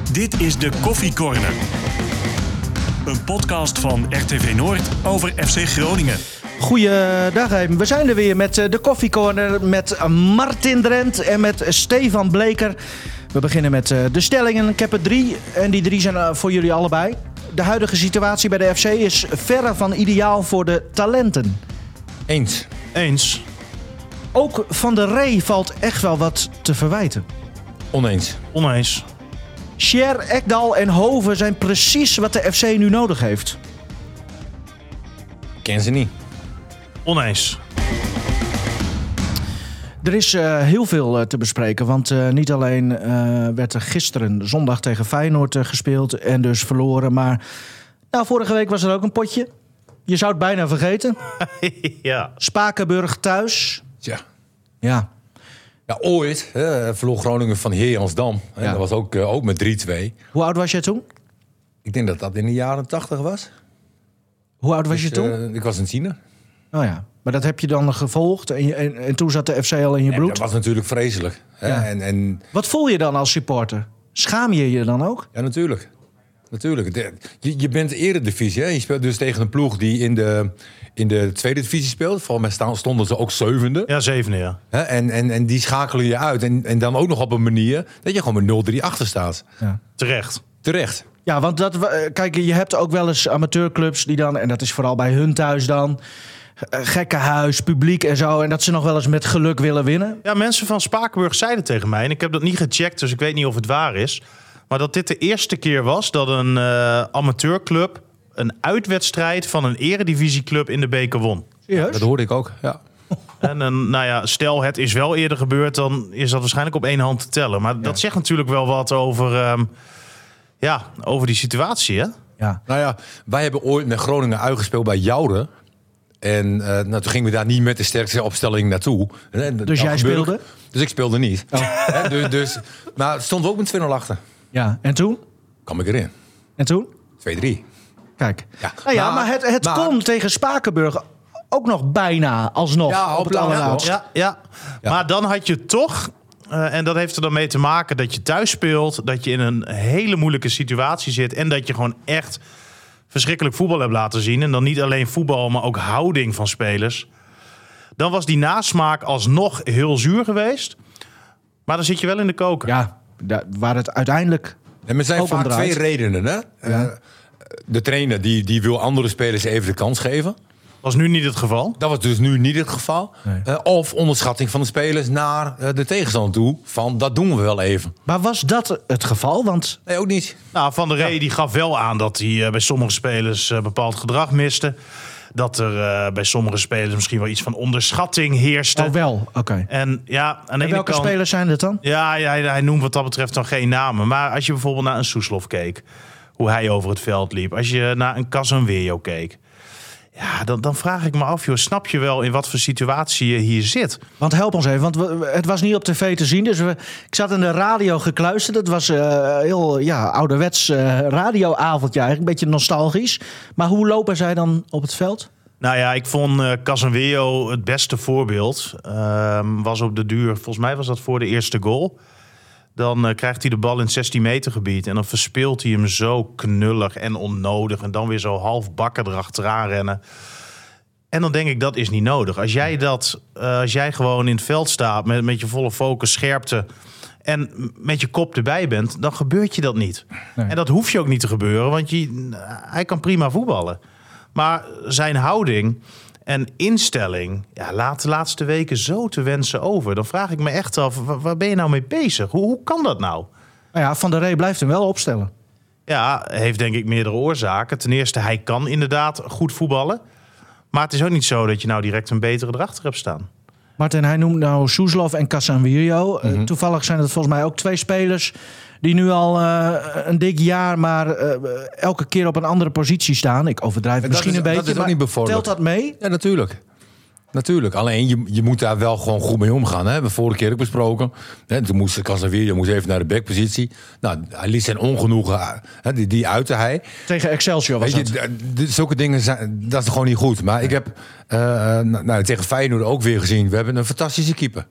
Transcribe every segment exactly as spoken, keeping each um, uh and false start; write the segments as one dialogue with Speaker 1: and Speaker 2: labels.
Speaker 1: Dit is de Koffie Corner. Een podcast van R T V Noord over F C Groningen.
Speaker 2: Goeiedag, we zijn er weer met de Koffie Corner met Martin Drent en met Stefan Bleker. We beginnen met de stellingen. Ik heb er drie en die drie zijn voor jullie allebei. De huidige situatie bij de F C is verre van ideaal voor de talenten.
Speaker 3: Eens.
Speaker 4: Eens.
Speaker 2: Ook Van der Rey valt echt wel wat te verwijten.
Speaker 3: Oneens.
Speaker 4: Oneens.
Speaker 2: Scher, Ekdal en Hoven zijn precies wat de F C nu nodig heeft.
Speaker 3: Ken ze niet.
Speaker 4: Oneens.
Speaker 2: Er is uh, heel veel uh, te bespreken, want uh, niet alleen uh, werd er gisteren zondag tegen Feyenoord uh, gespeeld en dus verloren, maar nou, vorige week was er ook een potje. Je zou het bijna vergeten.
Speaker 4: Ja.
Speaker 2: Spakenburg thuis.
Speaker 3: Ja.
Speaker 2: Ja.
Speaker 3: Ja, ooit hè, verloor Groningen van Heeransdam. En
Speaker 2: Ja.
Speaker 3: dat was ook, uh, ook met drie twee.
Speaker 2: Hoe oud was jij toen?
Speaker 3: Ik denk dat dat in de jaren tachtig was.
Speaker 2: Hoe oud was
Speaker 3: Dus,
Speaker 2: je toen?
Speaker 3: uh, ik was een tiener.
Speaker 2: Oh ja, maar dat heb je dan gevolgd en, je, en, en toen zat de F C al in je
Speaker 3: En
Speaker 2: bloed.
Speaker 3: dat was natuurlijk vreselijk. Hè?
Speaker 2: Ja.
Speaker 3: En, en,
Speaker 2: Wat voel je dan als supporter? Schaam je je dan ook?
Speaker 3: ja, natuurlijk. Natuurlijk. De- Je, je bent eredivisie. Hè? Je speelt dus tegen een ploeg die in de, in de tweede divisie speelt. Volgens mij staan- stonden ze ook zevende.
Speaker 4: Ja, zevende, ja.
Speaker 3: Hè? En, en, en die schakelen je uit. En, en dan ook nog op een manier dat je gewoon met nul drie achter staat.
Speaker 2: Ja.
Speaker 4: Terecht.
Speaker 3: Terecht.
Speaker 2: Ja, want dat, we- kijk, je hebt ook wel eens amateurclubs die dan, en dat is vooral bij hun thuis dan, eh, gekkenhuis, publiek en zo, en dat ze nog wel eens met geluk willen winnen.
Speaker 4: Ja, mensen van Spakenburg zeiden tegen mij, en ik heb dat niet gecheckt, dus ik weet niet of het waar is, maar dat dit de eerste keer was dat een uh, amateurclub een uitwedstrijd van een eredivisieclub in de beker won.
Speaker 2: Serieus?
Speaker 3: Dat hoorde ik ook, ja.
Speaker 4: En dan, nou ja, stel het is wel eerder gebeurd, dan is dat waarschijnlijk op één hand te tellen. Maar dat zegt natuurlijk wel wat over, um, ja, over die situatie, hè?
Speaker 2: Ja.
Speaker 3: Nou ja, wij hebben ooit met Groningen uitgespeeld bij Joure. En uh, nou, toen gingen we daar niet met de sterkste opstelling naartoe. En dat
Speaker 2: Dus jij
Speaker 3: gebeurde-
Speaker 2: speelde?
Speaker 3: Dus ik speelde niet. Hè, dus, dus, maar het stond ook met twee nul achter.
Speaker 2: Ja, en toen?
Speaker 3: Kwam ik erin.
Speaker 2: En toen?
Speaker 3: twee drie.
Speaker 2: Kijk.
Speaker 3: Ja,
Speaker 2: Nou ja, maar,
Speaker 3: maar-
Speaker 2: het, het
Speaker 3: maar-
Speaker 2: kon tegen Spakenburg ook nog bijna alsnog
Speaker 3: Ja,
Speaker 2: op
Speaker 3: op
Speaker 2: het
Speaker 3: de
Speaker 2: allerlaatst.
Speaker 4: Ja, ja.
Speaker 3: Ja.
Speaker 4: Maar dan had je toch, uh, en dat heeft er dan mee te maken dat je thuis speelt, dat je in een hele moeilijke situatie zit en dat je gewoon echt verschrikkelijk voetbal hebt laten zien. En dan niet alleen voetbal, maar ook houding van spelers. Dan was die nasmaak alsnog heel zuur geweest. Maar dan zit je wel in de koker.
Speaker 2: Ja, da- waar het uiteindelijk...
Speaker 3: En er zijn
Speaker 2: Ook
Speaker 3: vaak
Speaker 2: omdraait.
Speaker 3: twee redenen. Hè? Uh, de trainer die, die wil andere spelers even de kans geven.
Speaker 4: Was nu niet het geval.
Speaker 3: Dat was dus nu niet het geval.
Speaker 2: Nee.
Speaker 3: Uh, of onderschatting van de spelers naar uh, de tegenstander toe. Van dat doen we wel even.
Speaker 2: Maar was dat het geval? Want
Speaker 3: Nee, ook niet.
Speaker 4: Nou, Van der Rey die gaf wel aan dat hij uh, bij sommige spelers uh, bepaald gedrag miste. Dat er uh, bij sommige spelers misschien wel iets van onderschatting heerste.
Speaker 2: oh wel, oké.
Speaker 4: En ja, aan de
Speaker 2: En
Speaker 4: ene
Speaker 2: welke
Speaker 4: kant...
Speaker 2: spelers zijn het dan?
Speaker 4: Ja, ja, hij, hij noemt wat dat betreft dan geen namen. Maar als je bijvoorbeeld naar een Soeslof keek, hoe hij over het veld liep. Als je naar een Casemiro keek. Ja, dan, dan vraag ik me af, joh, snap je wel in wat voor situatie je hier zit?
Speaker 2: Want help ons even, want we- het was niet op tv te zien. Dus we, ik zat in de radio gekluisterd. Het was uh, heel ja, ouderwets uh, radioavondje eigenlijk. Een beetje nostalgisch. Maar hoe lopen zij dan op het veld?
Speaker 4: Nou ja, ik vond uh, Casemiro het beste voorbeeld. Ehm, was op de duur, volgens mij was dat voor de eerste goal. Dan uh, krijgt hij de bal in het zestien meter gebied. En dan verspeelt hij hem zo knullig en onnodig. En dan weer zo half bakken erachteraan rennen. En dan denk ik, dat is niet nodig. Als jij, dat, uh, als jij gewoon in het veld staat met, met je volle focus, scherpte en met je kop erbij bent, dan gebeurt je dat niet.
Speaker 2: Nee.
Speaker 4: En dat hoeft je ook niet te gebeuren, want je, hij kan prima voetballen. Maar zijn houding en instelling ja, laat de laatste weken zo te wensen over. Dan vraag ik me echt af, waar, waar ben je nou mee bezig? Hoe, hoe kan dat nou?
Speaker 2: Nou ja, Van der Rey blijft hem wel opstellen.
Speaker 4: Ja, heeft denk ik meerdere oorzaken. Ten eerste, hij kan inderdaad goed voetballen. Maar het is ook niet zo dat je nou direct een betere erachter hebt staan.
Speaker 2: Martin, hij noemt nou Soeslof en Casemiro. Uh,
Speaker 3: Mhm.
Speaker 2: toevallig zijn het volgens mij ook twee spelers die nu al uh, een dik jaar maar uh, elke keer op een andere positie staan. Ik overdrijf
Speaker 3: dat
Speaker 2: misschien
Speaker 3: is-
Speaker 2: een
Speaker 3: dat
Speaker 2: beetje,
Speaker 3: is ook
Speaker 2: maar
Speaker 3: niet bevorderlijk.
Speaker 2: telt dat mee?
Speaker 3: Ja, natuurlijk. Natuurlijk. Alleen je, je moet daar wel gewoon goed mee omgaan. Hè? Hebben we vorige keer ook besproken. Hè? Toen moest Casemiro moest even naar de backpositie. Nou, hij liet zijn ongenoegen. Hè? Die, die uitte hij.
Speaker 2: Tegen Excelsior was
Speaker 3: Weet je,
Speaker 2: dat.
Speaker 3: d- d- zulke dingen zijn, dat is gewoon niet goed. Maar ik heb uh, nou, tegen Feyenoord ook weer gezien. We hebben een fantastische keeper.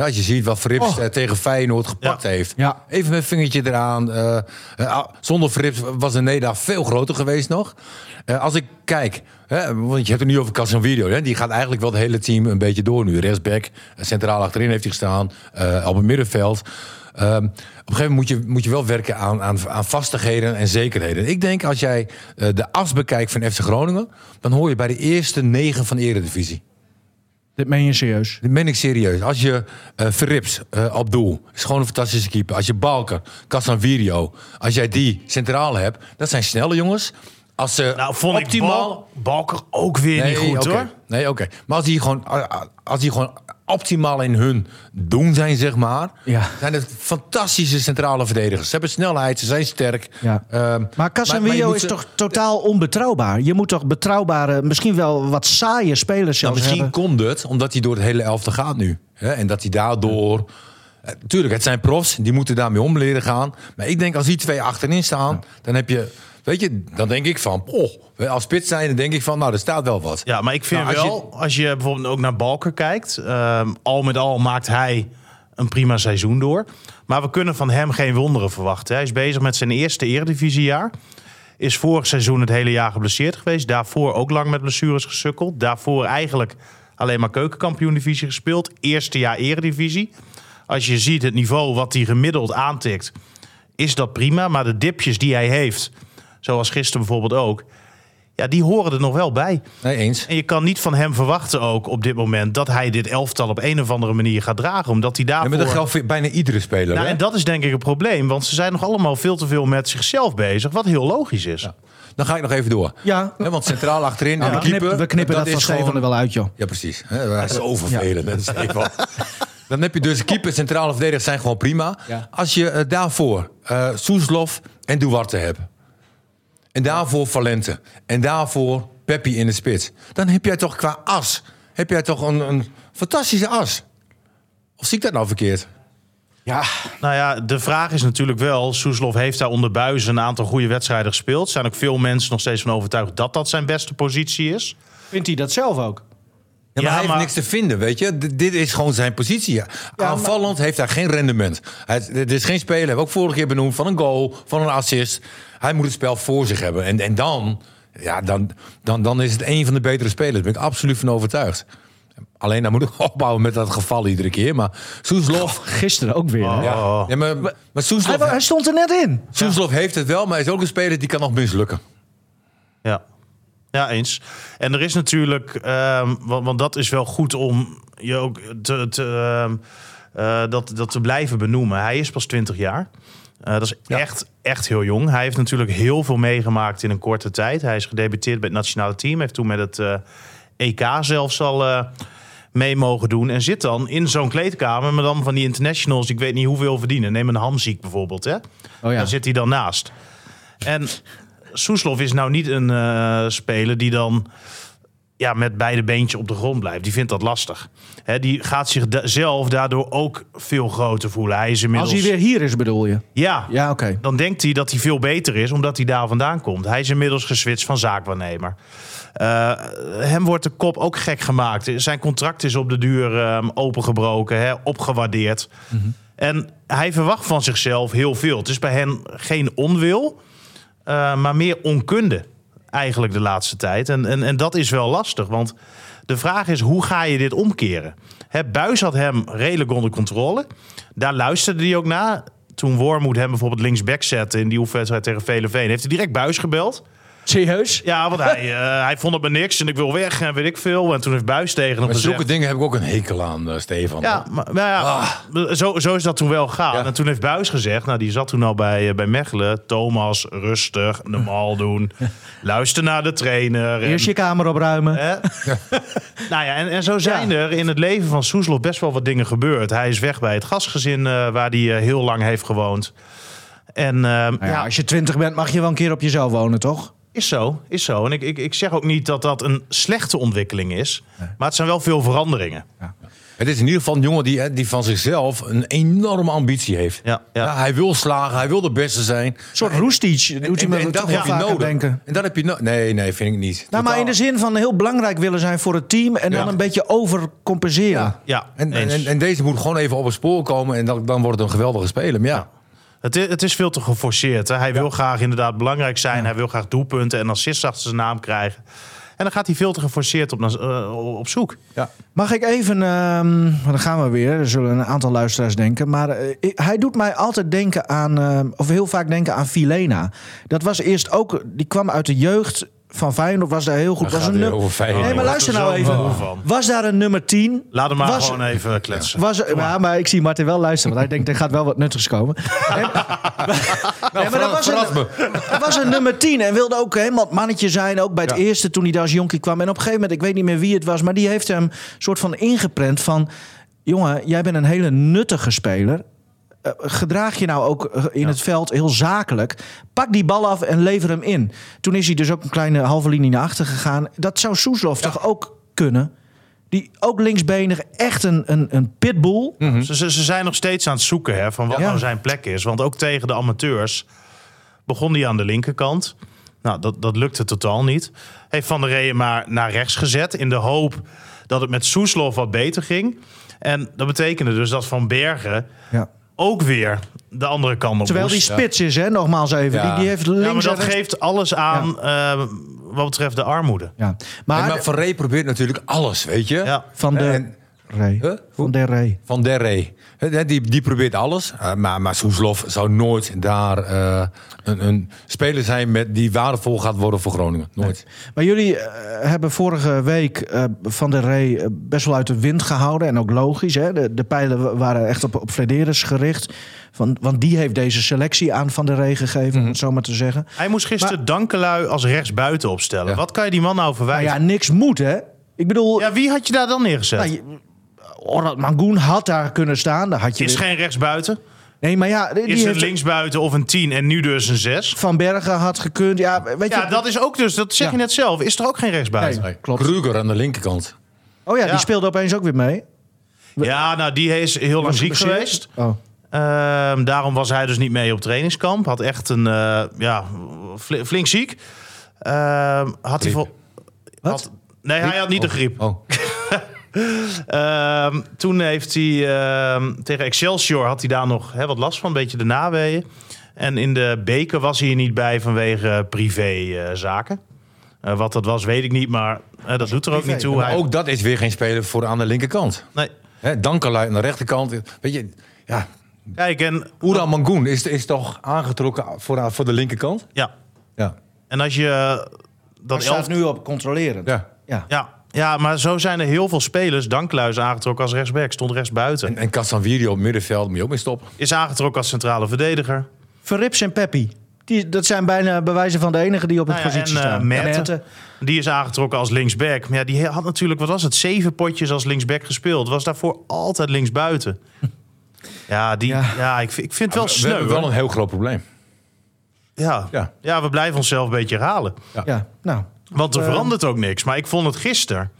Speaker 3: Ja, als je ziet wat Verrips
Speaker 2: Oh.
Speaker 3: uh, tegen Feyenoord gepakt
Speaker 4: Ja.
Speaker 3: heeft.
Speaker 2: Ja.
Speaker 3: Even met een vingertje eraan. Uh, uh, zonder Verrips was de nederlaag veel groter geweest nog. Uh, als ik kijk, hè, want je hebt het nu over Casemiro. Hè, die gaat eigenlijk wel het hele team een beetje door nu. Rechtsback, centraal achterin heeft hij gestaan. Uh, op het middenveld. Um, op een gegeven moment moet je, moet je wel werken aan, aan, aan vastigheden en zekerheden. Ik denk als jij uh, de as bekijkt van F C Groningen, dan hoor je bij de eerste negen van de Eredivisie.
Speaker 2: Dit meen je serieus?
Speaker 3: Dat ben ik serieus. Als je uh, Verrips uh, op doel, is gewoon een fantastische keeper. Als je Balker, Casemiro, als jij die centraal hebt, dat zijn snelle jongens. Als ze
Speaker 4: Nou, vond ik
Speaker 3: optimaal...
Speaker 4: Bal, Balker ook weer niet goed,
Speaker 3: okay.
Speaker 4: hoor.
Speaker 3: Nee, oké. Okay. Maar als die gewoon, als die gewoon optimaal in hun doen zijn, zeg maar,
Speaker 2: Ja.
Speaker 3: zijn het fantastische centrale verdedigers. Ze hebben snelheid, ze zijn sterk.
Speaker 2: Ja.
Speaker 3: Um,
Speaker 2: Maar Casemiro is
Speaker 3: ze...
Speaker 2: toch totaal onbetrouwbaar? Je moet toch betrouwbare, misschien wel wat saaie spelers
Speaker 3: Nou,
Speaker 2: zelfs
Speaker 3: misschien
Speaker 2: hebben?
Speaker 3: komt het omdat hij door het hele elftal gaat nu. Hè? En dat hij daardoor... Uh, tuurlijk, het zijn profs, die moeten daarmee om leren gaan. Maar ik denk als die twee achterin staan, ja. dan heb je... Weet je, dan denk ik van... Oh, als spits zijn, dan denk ik van... Nou, er staat wel wat.
Speaker 4: Ja, maar ik vind
Speaker 3: nou, als
Speaker 4: wel,
Speaker 3: je...
Speaker 4: als je bijvoorbeeld ook naar Balker kijkt... Um, al met al maakt hij een prima seizoen door. Maar we kunnen van hem geen wonderen verwachten. Hij is bezig met zijn eerste eredivisiejaar. Is vorig seizoen het hele jaar geblesseerd geweest. Daarvoor ook lang met blessures gesukkeld. Daarvoor eigenlijk alleen maar keukenkampioen-divisie gespeeld. Eerste jaar eredivisie. Als je ziet het niveau wat hij gemiddeld aantikt... is dat prima. Maar de dipjes die hij heeft... zoals gisteren bijvoorbeeld ook... ja, die horen er nog wel bij.
Speaker 3: Nee, eens.
Speaker 4: En je kan niet van hem verwachten ook op dit moment... dat hij dit elftal op een of andere manier gaat dragen. Omdat hij daarvoor...
Speaker 3: Ja, maar dat geldt voor bijna iedere speler.
Speaker 4: Nou,
Speaker 3: hè?
Speaker 4: en dat is denk ik een probleem. Want ze zijn nog allemaal veel te veel met zichzelf bezig. Wat heel logisch is.
Speaker 3: Ja. Dan ga ik nog even door.
Speaker 2: Ja.
Speaker 3: He, want centraal achterin
Speaker 2: Nou,
Speaker 3: en
Speaker 2: we,
Speaker 3: de keeper...
Speaker 2: knippen, we knippen dat, dat van Stefan er wel uit, joh.
Speaker 3: Ja, precies. He, dat is zo vervelend. Ja. Dat is echt wel... Dan heb je dus keeper, centrale verdedigers zijn gewoon prima.
Speaker 2: Ja.
Speaker 3: Als je uh, daarvoor uh, Soeslof en Duarte hebt... en daarvoor Valente... en daarvoor Peppi in de spits... dan heb jij toch qua as... heb jij toch een, een fantastische as. Of zie ik dat nou verkeerd?
Speaker 2: Ja.
Speaker 4: Nou ja, de vraag is natuurlijk wel... Soeslof heeft daar onder Buijs een aantal goede wedstrijden gespeeld. Er zijn ook veel mensen nog steeds van overtuigd... dat dat zijn beste positie is.
Speaker 2: Vindt hij dat zelf ook?
Speaker 3: Ja, maar
Speaker 4: Ja,
Speaker 3: hij heeft
Speaker 4: maar-
Speaker 3: niks te vinden, weet je. D- dit is gewoon zijn positie. Ja, aanvallend heeft hij geen rendement. Hij, dit is geen speler, hebben we ook vorige keer benoemd... van een goal, van een assist. Hij moet het spel voor zich hebben. En, en dan, ja, dan, dan, dan is het een van de betere spelers. Daar ben ik absoluut van overtuigd. Alleen dan moet ik opbouwen met dat geval iedere keer. Maar Soeslof...
Speaker 2: Gisteren ook weer. hè?
Speaker 3: Ja, ja, maar, maar Soeslof,
Speaker 2: Hij, hij stond er net in.
Speaker 3: Soeslof heeft het wel, maar hij is ook een speler die kan nog mislukken.
Speaker 4: Ja. Ja, eens. En er is natuurlijk... Um, want, want dat is wel goed om je ook te, te, um, uh, dat, dat te blijven benoemen. Hij is pas twintig jaar. Uh, dat is
Speaker 3: Ja.
Speaker 4: echt, echt heel jong. Hij heeft natuurlijk heel veel meegemaakt in een korte tijd. Hij is gedebuteerd bij het nationale team. Heeft toen met het uh, E K zelfs al uh, mee mogen doen. En zit dan in zo'n kleedkamer... maar dan van die internationals, ik weet niet hoeveel verdienen. Neem een Hamziek bijvoorbeeld, hè?
Speaker 2: Oh ja.
Speaker 4: Daar zit hij dan naast. En Soeslof is nou niet een uh, speler die dan ja, met beide beentjes op de grond blijft. Die vindt dat lastig. Hè, die gaat zichzelf daardoor ook veel groter voelen. Hij is inmiddels...
Speaker 2: Als hij weer hier is, bedoel je?
Speaker 4: Ja,
Speaker 2: Ja, oké. Okay.
Speaker 4: dan denkt hij dat hij veel beter is... omdat hij daar vandaan komt. Hij is inmiddels geswitcht van zaakwaarnemer. Uh, hem wordt de kop ook gek gemaakt. Zijn contract is op de duur um, opengebroken, hè, opgewaardeerd. Mm-hmm. En hij verwacht van zichzelf heel veel. Het is bij hen geen onwil... Uh, maar meer onkunde eigenlijk de laatste tijd. En, en, en dat is wel lastig. Want de vraag is, hoe ga je dit omkeren? Hè, Buijs had hem redelijk onder controle. Daar luisterde hij ook naar. Toen Wormoed hem bijvoorbeeld linksback zette... in die oefenwedstrijd tegen Velenveen... heeft hij direct Buijs gebeld.
Speaker 2: Serieus?
Speaker 4: Ja, want hij, uh, hij vond het maar niks en ik wil weg en weet ik veel. En toen heeft Buijs tegen hem
Speaker 3: Maar
Speaker 4: gezegd...
Speaker 3: zulke dingen heb ik ook een hekel aan, uh, Stefan.
Speaker 4: Ja, maar, maar ja, ah. zo, zo is dat toen wel gegaan. Ja. En toen heeft Buijs gezegd, nou die zat toen al bij, uh, bij Mechelen... Thomas, rustig, normaal doen. Luister naar de trainer.
Speaker 2: Eerst je kamer opruimen.
Speaker 4: Hè? nou ja, en, en zo zijn ja. er in het leven van Soeslof best wel wat dingen gebeurd. Hij is weg bij het gastgezin uh, waar hij uh, heel lang heeft gewoond. En, uh,
Speaker 2: nou ja,
Speaker 4: ja,
Speaker 2: als je twintig bent, mag je wel een keer op jezelf wonen, toch?
Speaker 4: Is zo, is zo. En ik, ik, ik zeg ook niet dat dat een slechte ontwikkeling is. Nee. Maar het zijn wel veel veranderingen.
Speaker 2: Ja.
Speaker 3: Het is in ieder geval een jongen die, die van zichzelf een enorme ambitie heeft.
Speaker 4: Ja, ja.
Speaker 3: Ja, hij wil slagen, hij wil de beste zijn.
Speaker 2: Een soort Roestic doet hij me
Speaker 3: en
Speaker 2: toch
Speaker 3: dat
Speaker 2: wel
Speaker 3: heb je
Speaker 2: vaker
Speaker 3: nodig.
Speaker 2: denken.
Speaker 3: En dat heb je no- Nee, nee, vind ik niet.
Speaker 2: Nou, maar
Speaker 3: Totaal.
Speaker 2: in de zin van heel belangrijk willen zijn voor het team en dan
Speaker 3: Ja.
Speaker 2: een beetje overcompenseren.
Speaker 3: Ja.
Speaker 4: Ja,
Speaker 3: En, en,
Speaker 4: eens.
Speaker 3: en, en deze moet gewoon even op het spoor komen en dan, dan wordt het een geweldige speler. Maar ja,
Speaker 4: Het is, het is veel te geforceerd. Hè? Hij wil graag inderdaad belangrijk zijn. Hij wil graag doelpunten en assists achter zijn naam krijgen. En dan gaat hij veel te geforceerd op, uh, op zoek.
Speaker 3: ja.
Speaker 2: Mag ik even, ehm, dan gaan we weer, er zullen een aantal luisteraars denken. Maar uh, ik- hij doet mij altijd denken aan, uh, of heel vaak denken aan Vilena. Dat was eerst ook, die kwam uit de jeugd van Feyenoord, was daar heel goed.
Speaker 3: Dan
Speaker 2: Was
Speaker 3: gaat
Speaker 2: een
Speaker 3: hij
Speaker 2: num-
Speaker 3: over Feyenoord.
Speaker 2: Nee, maar
Speaker 4: Oh,
Speaker 2: luister
Speaker 4: daar
Speaker 2: nou
Speaker 4: is er zo
Speaker 2: even.
Speaker 4: moe van.
Speaker 2: Was daar een nummer tien?
Speaker 4: Laat hem maar
Speaker 2: was,
Speaker 4: gewoon even kletsen.
Speaker 2: Was, ja, maar ik zie Martin wel luisteren, want hij denkt, er gaat wel wat nuttigs komen. En, nee, maar er was,
Speaker 3: verras
Speaker 2: een,
Speaker 3: me.
Speaker 2: er was een nummer tien en wilde ook helemaal het mannetje zijn. Ook bij het
Speaker 3: Ja.
Speaker 2: eerste toen hij daar als jonkie kwam. En op een gegeven moment, ik weet niet meer wie het was, maar die heeft hem soort van ingeprent van... Jongen, jij bent een hele nuttige speler. Uh, gedraag je nou ook uh, in
Speaker 4: Ja.
Speaker 2: het veld heel zakelijk. Pak die bal af en lever hem in. Toen is hij dus ook een kleine halve linie naar achter gegaan. Dat zou Soeslof toch ook kunnen? Die ook linksbenig, echt een, een, een pitbull.
Speaker 3: Hm.
Speaker 4: Ze, ze, ze zijn nog steeds aan het zoeken hè, van wat
Speaker 2: Ja.
Speaker 4: nou zijn plek is. Want ook tegen de amateurs begon hij aan de linkerkant. Nou, dat, dat lukte totaal niet. Heeft Van der Reeën maar naar rechts gezet in de hoop dat het met Soeslof wat beter ging. En dat betekende dus dat Van Bergen
Speaker 2: Ja.
Speaker 4: ook weer de andere kant op
Speaker 2: Terwijl die
Speaker 4: moest.
Speaker 2: spits is, hè, nogmaals even.
Speaker 3: Ja.
Speaker 2: Die, die heeft links
Speaker 4: Ja, maar dat
Speaker 2: en rechts-
Speaker 4: geeft alles aan eh, wat betreft de armoede.
Speaker 2: Ja.
Speaker 3: En
Speaker 2: Maar,
Speaker 3: maar Van Rey probeert natuurlijk alles, weet je.
Speaker 4: Ja.
Speaker 2: Van de
Speaker 3: En-
Speaker 2: Rey.
Speaker 3: Huh?
Speaker 2: Van der Rey.
Speaker 3: Van der Rey. Hè, Die, die probeert alles. Uh, maar maar Soeslof zou nooit daar uh, een, een speler zijn met, die waardevol gaat worden voor Groningen. Nooit.
Speaker 2: Maar jullie eh, hebben vorige week eh, Van der Rey eh, best wel uit de wind gehouden. En ook logisch. Hè? De, de pijlen waren echt op, op Flederis gericht. Van, want die heeft deze selectie aan Van der Rey gegeven,
Speaker 3: Mhm.
Speaker 2: om het zo maar te zeggen.
Speaker 4: Hij moest gisteren
Speaker 2: Maar-
Speaker 4: Dankelui als rechtsbuiten opstellen.
Speaker 3: Ja.
Speaker 4: Wat kan je die man nou
Speaker 2: Nou
Speaker 4: verwijten?
Speaker 2: ja, niks moet, hè? Ik bedoel,
Speaker 4: Ja, wie had je daar dan neergezet?
Speaker 2: nou, je- Orad Mangoen had daar kunnen staan. Daar had je
Speaker 4: is
Speaker 2: weer-
Speaker 4: geen rechtsbuiten.
Speaker 2: Nee, maar ja, die
Speaker 4: Is het
Speaker 2: heeft
Speaker 4: linksbuiten of een tien en nu dus een zes?
Speaker 2: Van Bergen had gekund. Ja, weet
Speaker 4: Ja,
Speaker 2: je,
Speaker 4: dat is ook dus, dat zeg
Speaker 2: Ja.
Speaker 4: je net zelf, is er ook geen rechtsbuiten?
Speaker 2: Nee. Klopt.
Speaker 3: Kruger aan de linkerkant.
Speaker 2: Oh ja,
Speaker 4: Ja.
Speaker 2: die speelde opeens ook weer mee.
Speaker 4: Ja, nou die is heel lang
Speaker 2: Was
Speaker 4: ziek
Speaker 2: geblesseerd?
Speaker 4: geweest.
Speaker 2: Oh.
Speaker 4: Ehm, daarom was hij dus niet mee op trainingskamp. Had echt een, eh, ja, fl- flink ziek. Ehm, had hij
Speaker 3: Griep.
Speaker 4: vol...
Speaker 2: Wat?
Speaker 4: had- Nee, hij had niet de griep.
Speaker 3: Oh.
Speaker 4: Ehm, toen heeft hij ehm, tegen Excelsior had hij daar nog hè, wat last van, een beetje de naweeën. En in de beker was hij er niet bij vanwege privézaken. Uh, wat dat was, weet ik niet, maar uh, dat doet er ook
Speaker 2: privé,
Speaker 4: niet toe.
Speaker 3: Maar
Speaker 4: Hij...
Speaker 3: ook dat is weer geen speler voor aan de linkerkant.
Speaker 4: Nee.
Speaker 3: Hè, Dankelui aan de rechterkant. Weet je, ja,
Speaker 4: Kijk, en,
Speaker 3: Oeran Mangoen is, is toch aangetrokken voor, voor de linkerkant?
Speaker 4: ja.
Speaker 3: Ja.
Speaker 4: en als je
Speaker 2: Dat
Speaker 4: dat
Speaker 2: staat
Speaker 4: elf...
Speaker 2: nu op controleren.
Speaker 3: ja.
Speaker 2: Ja.
Speaker 4: Ja, ja, maar zo zijn er heel veel spelers. Dankluis aangetrokken als rechtsback, stond rechtsbuiten.
Speaker 3: En, en Casanvirio op middenveld moet je ook mee stoppen.
Speaker 4: Is aangetrokken als centrale verdediger.
Speaker 2: Verrips en Peppi. Die, dat zijn bijna bewijzen van de enige die op het
Speaker 4: Nou ja,
Speaker 2: positie
Speaker 4: en, eh,
Speaker 2: staan.
Speaker 4: Merten.
Speaker 2: Merten.
Speaker 4: Die is aangetrokken als linksback. Maar ja, die had natuurlijk, wat was het, zeven potjes als linksback gespeeld. Was daarvoor altijd linksbuiten. Ja, die, ja.
Speaker 2: Ja.
Speaker 4: ik, vind- ik vind het wel
Speaker 3: we
Speaker 4: sneu.
Speaker 3: hebben wel
Speaker 4: hoor.
Speaker 3: een heel groot probleem.
Speaker 4: Ja.
Speaker 3: Ja.
Speaker 4: ja, we blijven onszelf een beetje herhalen.
Speaker 2: Ja, nou.
Speaker 4: Want er
Speaker 2: Eh,
Speaker 4: verandert ook niks. Maar ik vond het gisteren.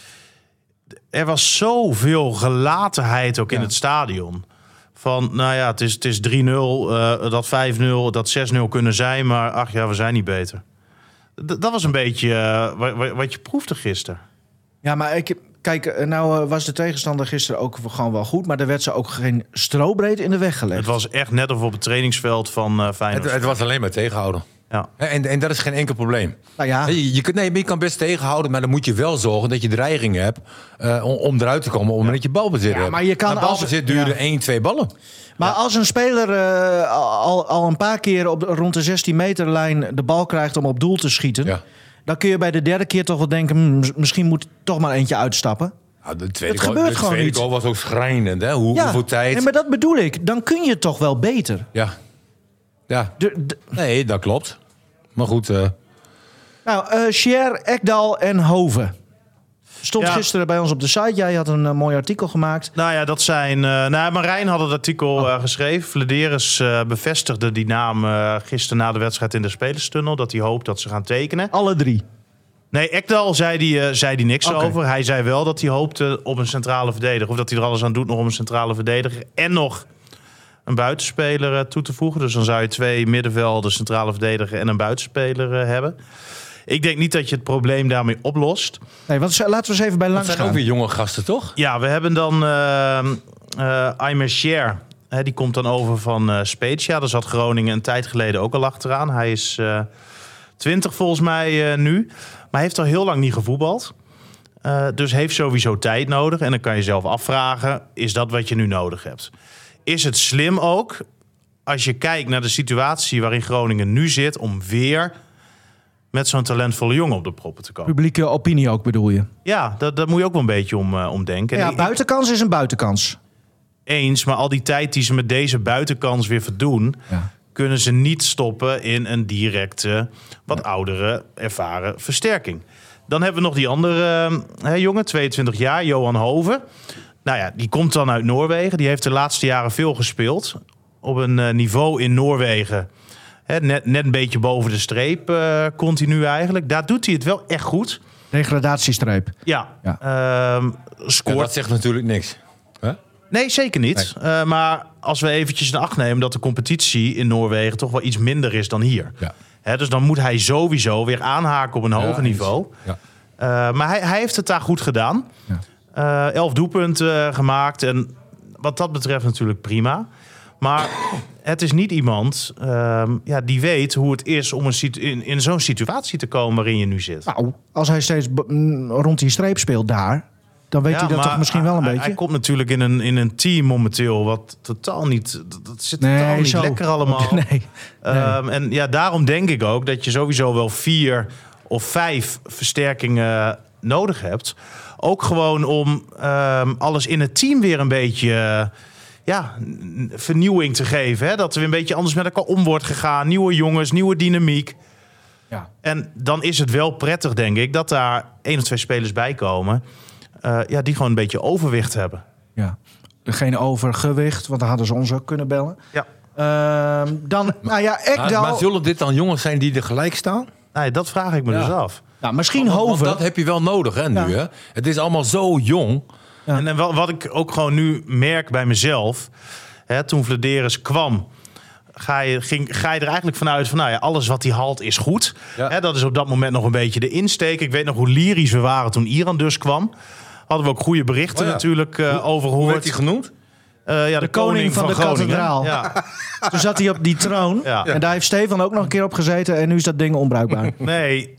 Speaker 4: Er was zoveel gelatenheid ook in
Speaker 2: Ja.
Speaker 4: het stadion. Van, nou ja, het is, het is drie nul, eh, dat vijf nul, dat zes nul kunnen zijn. Maar ach ja, we zijn niet beter. D- dat was een beetje eh, wa- wa- wat je proefde gisteren.
Speaker 2: Ja, maar ik, kijk, eh, nou eh, was de tegenstander gisteren ook gewoon wel goed. Maar er werd ze ook geen strobreed in de weg gelegd.
Speaker 4: Het was echt net of op het trainingsveld van eh Feyenoord.
Speaker 3: Het, het was alleen maar tegenhouden.
Speaker 4: Ja.
Speaker 3: Hè, En, en dat is geen enkel probleem.
Speaker 2: Nou ja,
Speaker 3: Je, je, kunt, nee, maar je kan best tegenhouden, maar dan moet je wel zorgen dat je dreiging hebt uh, om, om eruit te komen op het moment dat je balbezit
Speaker 2: Ja,
Speaker 3: hebt.
Speaker 2: maar je kan
Speaker 3: Maar balbezit
Speaker 2: als-
Speaker 3: duurde
Speaker 2: ja.
Speaker 3: één, twee ballen.
Speaker 2: maar als een speler eh, al, al een paar keer op de, rond de zestien meter lijn de bal krijgt om op doel te schieten,
Speaker 3: Ja.
Speaker 2: dan kun je bij de derde keer toch wel denken, hm, mis- misschien moet toch maar eentje uitstappen.
Speaker 3: Ja, de tweede
Speaker 2: Het
Speaker 3: goal,
Speaker 2: gebeurt
Speaker 3: de
Speaker 2: gewoon
Speaker 3: tweede
Speaker 2: niet.
Speaker 3: goal was ook schrijnend. Hè? Hoe,
Speaker 2: Ja,
Speaker 3: Hoeveel tijd?
Speaker 2: nee, maar dat bedoel ik. Dan kun je toch wel beter.
Speaker 3: Ja. ja.
Speaker 2: De, de-
Speaker 3: Nee, dat klopt. Maar goed, uh,
Speaker 2: nou, eh Scher, Ekdal en Hoven. Stond
Speaker 4: Ja.
Speaker 2: gisteren bij ons op de site. Jij had een eh, mooi artikel gemaakt.
Speaker 4: Nou ja, dat zijn... eh nou, Marijn had het artikel
Speaker 2: Oh.
Speaker 4: eh, geschreven. Flederis eh, bevestigde die naam eh, gisteren na de wedstrijd in de Spelerstunnel. Dat hij hoopt dat ze gaan tekenen.
Speaker 2: Alle drie.
Speaker 4: Nee, Ekdal zei die, uh, zei die niks
Speaker 2: Okay.
Speaker 4: over. Hij zei wel dat hij hoopte op een centrale verdediger. Of dat hij er alles aan doet nog om een centrale verdediger. En nog een buitenspeler uh, toe te voegen. Dus dan zou je twee middenvelden, centrale verdediger en een buitenspeler uh, hebben. Ik denk niet dat je het probleem daarmee oplost.
Speaker 2: Nee, want laten we eens even bij
Speaker 3: Dat
Speaker 2: langs
Speaker 3: zijn
Speaker 2: gaan.
Speaker 3: ook weer jonge gasten, toch?
Speaker 4: Ja, we hebben dan uh, uh, Aymer Sher. Hè, die komt dan over van uh, Spezia. Daar zat Groningen een tijd geleden ook al achteraan. Hij is uh, twintig volgens mij uh, nu. Maar hij heeft al heel lang niet gevoetbald. Uh, dus heeft sowieso tijd nodig. En dan kan je zelf afvragen, is dat wat je nu nodig hebt? Is het slim ook, als je kijkt naar de situatie waarin Groningen nu zit, om weer met zo'n talentvolle jongen op de proppen te komen?
Speaker 2: Publieke opinie ook, bedoel je?
Speaker 4: Ja, dat, dat moet je ook wel een beetje om, uh, om denken.
Speaker 2: Ja,
Speaker 4: Ik-
Speaker 2: buitenkans is een buitenkans.
Speaker 4: Eens, maar al die tijd die ze met deze buitenkans weer verdoen,
Speaker 2: Ja.
Speaker 4: kunnen ze niet stoppen in een directe, wat oudere, ervaren versterking. Dan hebben we nog die andere uh, hè, jongen, tweeëntwintig jaar, Johan Hoven. Nou ja, die komt dan uit Noorwegen. Die heeft de laatste jaren veel gespeeld. Op een uh, niveau in Noorwegen. Hè, net, net een beetje boven de streep, uh, continu eigenlijk. Daar doet hij het wel echt goed.
Speaker 2: Degradatiestreep.
Speaker 4: Ja,
Speaker 2: Ja.
Speaker 4: Ehm,
Speaker 3: Ja,
Speaker 4: scoort.
Speaker 3: dat zegt natuurlijk niks. Hè?
Speaker 4: Nee, zeker niet. Uh, maar als we eventjes in acht nemen dat de competitie in Noorwegen toch wel iets minder is dan hier.
Speaker 3: Ja.
Speaker 4: Hè, dus dan moet hij sowieso weer aanhaken op een hoger
Speaker 3: Ja,
Speaker 4: niveau.
Speaker 3: Ja.
Speaker 4: Uh, maar hij, hij heeft het daar goed gedaan.
Speaker 2: Ja.
Speaker 4: Uh, elf doelpunten gemaakt. En wat dat betreft natuurlijk prima. Maar het is niet iemand uh, ja, die weet hoe het is om een situ- in, in zo'n situatie te komen waarin je nu zit.
Speaker 2: Nou, als hij steeds b- mm, rond die streep speelt daar, dan weet
Speaker 4: Ja,
Speaker 2: hij dat
Speaker 4: maar
Speaker 2: toch misschien wel een
Speaker 4: hij,
Speaker 2: beetje.
Speaker 4: Hij komt natuurlijk in een, in een team momenteel wat totaal niet... Dat, dat zit totaal
Speaker 2: Nee,
Speaker 4: niet
Speaker 2: zo.
Speaker 4: lekker allemaal.
Speaker 2: Nee.
Speaker 4: Um, en ja, daarom denk ik ook dat je sowieso wel vier of vijf versterkingen nodig hebt. Ook gewoon om um, alles in het team weer een beetje uh, ja, n- vernieuwing te geven. Hè? Dat er weer een beetje anders met elkaar om wordt gegaan. Nieuwe jongens, nieuwe dynamiek.
Speaker 2: Ja.
Speaker 4: En dan is het wel prettig, denk ik, dat daar één of twee spelers bij komen. Uh, ja, die gewoon een beetje overwicht hebben.
Speaker 2: Ja. Geen overgewicht, want dan hadden ze ons ook kunnen bellen.
Speaker 4: Ja.
Speaker 2: Ehm, dan, nou ja,
Speaker 3: Maar,
Speaker 2: Ekdal.
Speaker 3: maar zullen dit dan jongens zijn die er gelijk staan?
Speaker 4: Nee, dat vraag ik me
Speaker 3: Ja.
Speaker 4: dus af.
Speaker 2: Nou, misschien
Speaker 3: Want- want
Speaker 2: Hoven.
Speaker 3: dat heb je wel nodig, hè, nu.
Speaker 2: Ja.
Speaker 3: Hè? Het is allemaal zo jong.
Speaker 2: Ja.
Speaker 4: En, en wat, wat ik ook gewoon nu merk bij mezelf, hè, toen Vladeris kwam, ga je, ging, ga je er eigenlijk vanuit van, nou ja, alles wat hij haalt is goed.
Speaker 3: Ja.
Speaker 4: Hè, dat is op dat moment nog een beetje de insteek. Ik weet nog hoe lyrisch we waren toen Iran dus kwam. Hadden we ook goede berichten
Speaker 3: Oh ja.
Speaker 4: natuurlijk uh, over
Speaker 3: Hoe
Speaker 4: gehoord.
Speaker 3: werd hij genoemd?
Speaker 4: Uh, ja, de,
Speaker 2: koning van de
Speaker 4: Groningen.
Speaker 2: kathedraal.
Speaker 4: Ja.
Speaker 2: Toen zat hij op die troon.
Speaker 4: Ja.
Speaker 2: En daar heeft Stefan ook nog een keer op gezeten. En nu is dat ding onbruikbaar.
Speaker 4: Nee.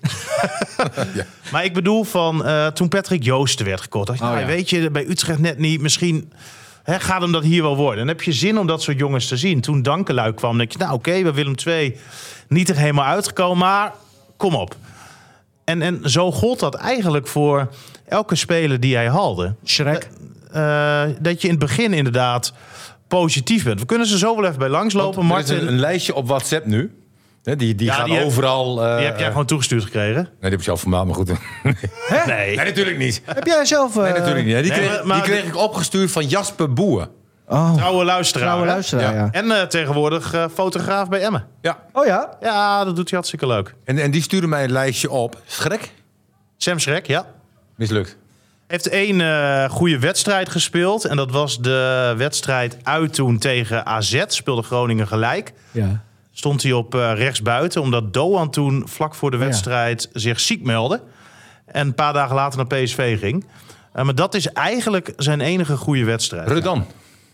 Speaker 3: Ja.
Speaker 4: Maar ik bedoel van uh, toen Patrick Joosten werd gekocht. Dacht ik,
Speaker 2: Oh,
Speaker 4: nou,
Speaker 2: ja.
Speaker 4: weet je, bij Utrecht net niet. Misschien hè, gaat hem dat hier wel worden. En heb je zin om dat soort jongens te zien. Toen Dankelui kwam, denk je, nou oké, bij Willem twee niet er helemaal uitgekomen. Maar kom op. En, en zo gold dat eigenlijk voor elke speler die hij haalde.
Speaker 2: Shrek.
Speaker 4: Uh, dat je in het begin inderdaad positief bent. We kunnen ze zo wel even bij langslopen.
Speaker 3: Want er is
Speaker 4: Martin,
Speaker 3: een, een lijstje op WhatsApp nu. Hè, die die
Speaker 4: Ja,
Speaker 3: gaat
Speaker 4: die heb-
Speaker 3: overal... eh,
Speaker 4: die heb jij gewoon toegestuurd gekregen.
Speaker 3: Nee, die heb ik zelf van mij, maar goed.
Speaker 2: Hè?
Speaker 4: Nee.
Speaker 3: Nee, natuurlijk niet.
Speaker 2: Heb jij zelf... eh,
Speaker 3: Nee, natuurlijk niet. Die,
Speaker 4: Nee,
Speaker 3: kreeg,
Speaker 4: maar- maar-
Speaker 3: die kreeg ik opgestuurd van Jasper Boer.
Speaker 2: Oh,
Speaker 4: Trouwe luisteraar.
Speaker 2: trouwe
Speaker 4: hè?
Speaker 2: luisteraar,
Speaker 3: Ja.
Speaker 2: ja.
Speaker 4: En uh, tegenwoordig uh, fotograaf bij Emmen.
Speaker 3: Ja.
Speaker 2: Oh ja?
Speaker 4: Ja, dat doet hij hartstikke leuk.
Speaker 3: En, en die stuurde mij een lijstje op. Schrek?
Speaker 4: Sam Schrek, ja.
Speaker 3: Mislukt.
Speaker 4: Heeft één uh, goede wedstrijd gespeeld. En dat was de wedstrijd uit toen tegen A Z. Speelde Groningen gelijk.
Speaker 2: Ja.
Speaker 4: Stond hij op uh, rechtsbuiten. Omdat Doan toen vlak voor de
Speaker 2: Oh ja.
Speaker 4: wedstrijd zich ziek meldde. En een paar dagen later naar P S V ging. Uh, maar dat is eigenlijk zijn enige goede wedstrijd.
Speaker 3: Rudan.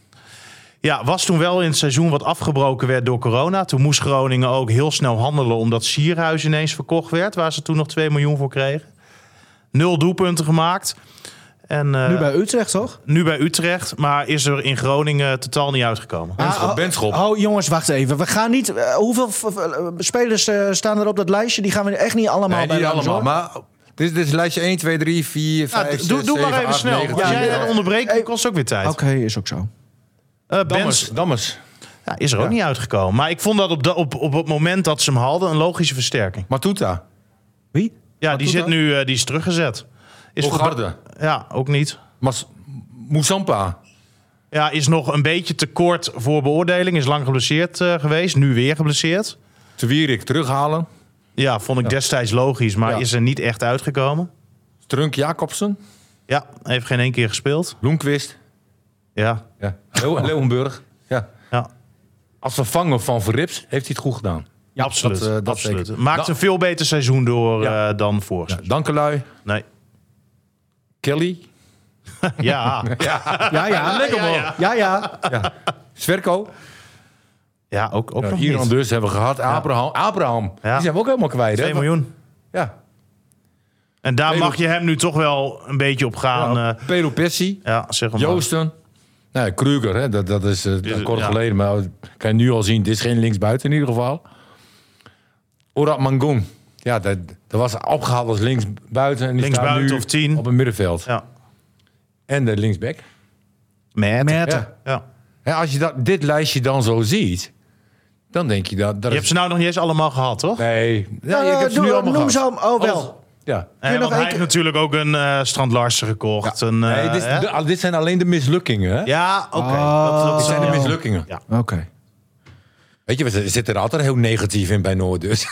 Speaker 4: Ja, was toen wel in het seizoen wat afgebroken werd door corona. Toen moest Groningen ook heel snel handelen omdat Sierhuis ineens verkocht werd. Waar ze toen nog twee miljoen voor kregen. Nul doelpunten gemaakt. En, uh,
Speaker 2: Nu bij Utrecht, toch?
Speaker 4: nu bij Utrecht, maar is er in Groningen totaal niet uitgekomen.
Speaker 3: Benschop,
Speaker 2: oh,
Speaker 3: Benschop.
Speaker 2: Oh, jongens, wacht even. We gaan niet... eh, hoeveel v- v- spelers eh, staan er op dat lijstje? Die gaan we echt niet allemaal
Speaker 3: Nee,
Speaker 2: bij
Speaker 3: niet
Speaker 2: langs,
Speaker 3: allemaal.
Speaker 2: hoor.
Speaker 3: Maar dit is, dit is lijstje één, twee, drie, vier,
Speaker 4: Ja,
Speaker 3: vijf,
Speaker 4: doe
Speaker 3: zes,
Speaker 4: doe maar
Speaker 3: zeven,
Speaker 4: even
Speaker 3: acht,
Speaker 4: snel.
Speaker 3: negen,
Speaker 4: Als
Speaker 3: tien,
Speaker 4: jij
Speaker 3: elf.
Speaker 4: dat onderbreekt, kost ook weer tijd.
Speaker 2: Oké, is ook zo.
Speaker 4: Uh,
Speaker 3: Dammers,
Speaker 4: Bens
Speaker 3: Dammers.
Speaker 4: ja, is er ook
Speaker 3: Ja.
Speaker 4: niet uitgekomen. Maar ik vond dat op, de, op, op het moment dat ze hem hadden een logische versterking.
Speaker 3: Matuta.
Speaker 2: Wie?
Speaker 4: Ja, die
Speaker 3: doet
Speaker 4: zit
Speaker 3: dat?
Speaker 4: nu uh, die is teruggezet. Is voor-
Speaker 3: Bogarde.
Speaker 4: Ja, ook niet.
Speaker 3: Mas Moussampa.
Speaker 4: Ja, is nog een beetje te kort voor beoordeling. Is lang geblesseerd uh, geweest. Nu weer geblesseerd.
Speaker 3: Te Wierik terughalen.
Speaker 4: Ja, vond ik
Speaker 3: Ja.
Speaker 4: destijds logisch, maar
Speaker 3: Ja.
Speaker 4: is er niet echt uitgekomen.
Speaker 3: Strunk Jacobsen,
Speaker 4: Ja, heeft geen één keer gespeeld.
Speaker 3: Loenquist,
Speaker 4: Ja,
Speaker 3: ja. Leeuw- Leeuwenburg. Ja.
Speaker 4: ja.
Speaker 3: Als vervanger van Verrips heeft hij het goed gedaan.
Speaker 4: Ja, absoluut.
Speaker 3: dat, eh, dat
Speaker 4: absoluut.
Speaker 3: zeker.
Speaker 4: Maakt
Speaker 3: Da-
Speaker 4: een veel beter seizoen door
Speaker 3: Ja.
Speaker 4: eh, dan vorig
Speaker 3: Ja.
Speaker 4: seizoen.
Speaker 3: Dankelui,
Speaker 4: Nee.
Speaker 3: Kelly,
Speaker 4: Ja.
Speaker 2: Ja, ja.
Speaker 3: Lekker
Speaker 4: ja,
Speaker 3: man.
Speaker 4: ja.
Speaker 2: Ja, ja.
Speaker 3: Ja. Sverko,
Speaker 4: Ja, ook, ook
Speaker 3: ja,
Speaker 4: nog
Speaker 3: Iran
Speaker 4: niet.
Speaker 3: dus hebben we gehad. Abraham, Abraham.
Speaker 4: Ja.
Speaker 3: Die zijn we ook helemaal kwijt.
Speaker 4: twee
Speaker 3: hè?
Speaker 4: miljoen.
Speaker 3: Ja.
Speaker 4: En daar
Speaker 3: Pedro-
Speaker 4: mag je hem nu toch wel een beetje op gaan.
Speaker 3: Ja.
Speaker 4: Ja,
Speaker 3: Pedro Pessi,
Speaker 4: ja zeg maar.
Speaker 3: Joosten. Nou, ja, Kruger, hè, dat, dat is uh,
Speaker 4: is-
Speaker 3: kort
Speaker 4: ja.
Speaker 3: geleden. Maar kan je nu al zien, dit is geen linksbuiten in ieder geval. Orat Mangon. Ja, dat, dat was opgehaald als linksbuiten. En die staat
Speaker 4: Linksbuiten
Speaker 3: nu
Speaker 4: of tien.
Speaker 3: op het middenveld.
Speaker 4: Ja.
Speaker 3: En de linksback.
Speaker 4: Met.
Speaker 2: Merten.
Speaker 3: Ja.
Speaker 4: Ja.
Speaker 3: Hè, als je dat, dit lijstje dan zo ziet, dan denk je dat... dat
Speaker 4: Je
Speaker 3: is-
Speaker 4: hebt ze nou nog niet eens allemaal gehad, toch?
Speaker 3: Nee, ja,
Speaker 2: Eh,
Speaker 3: ik heb ze
Speaker 2: doe-
Speaker 3: nu allemaal
Speaker 2: noem
Speaker 3: gehad.
Speaker 2: ze allemaal. Oh, wel.
Speaker 3: Alles- Ja.
Speaker 4: En
Speaker 2: je nog
Speaker 4: want hij
Speaker 2: één
Speaker 4: heeft
Speaker 2: keer-
Speaker 4: natuurlijk ook een eh Strand Larsen gekocht. Een, eh,
Speaker 3: Nee, dit,
Speaker 4: hè?
Speaker 3: de- dit zijn alleen de mislukkingen. Hè?
Speaker 4: Ja, oké.
Speaker 2: Oh.
Speaker 4: Dat, dat
Speaker 3: Dit zijn de
Speaker 2: Oh.
Speaker 3: mislukkingen.
Speaker 4: Ja.
Speaker 2: Oké.
Speaker 3: Weet je, we zitten er altijd heel negatief in bij Noord dus.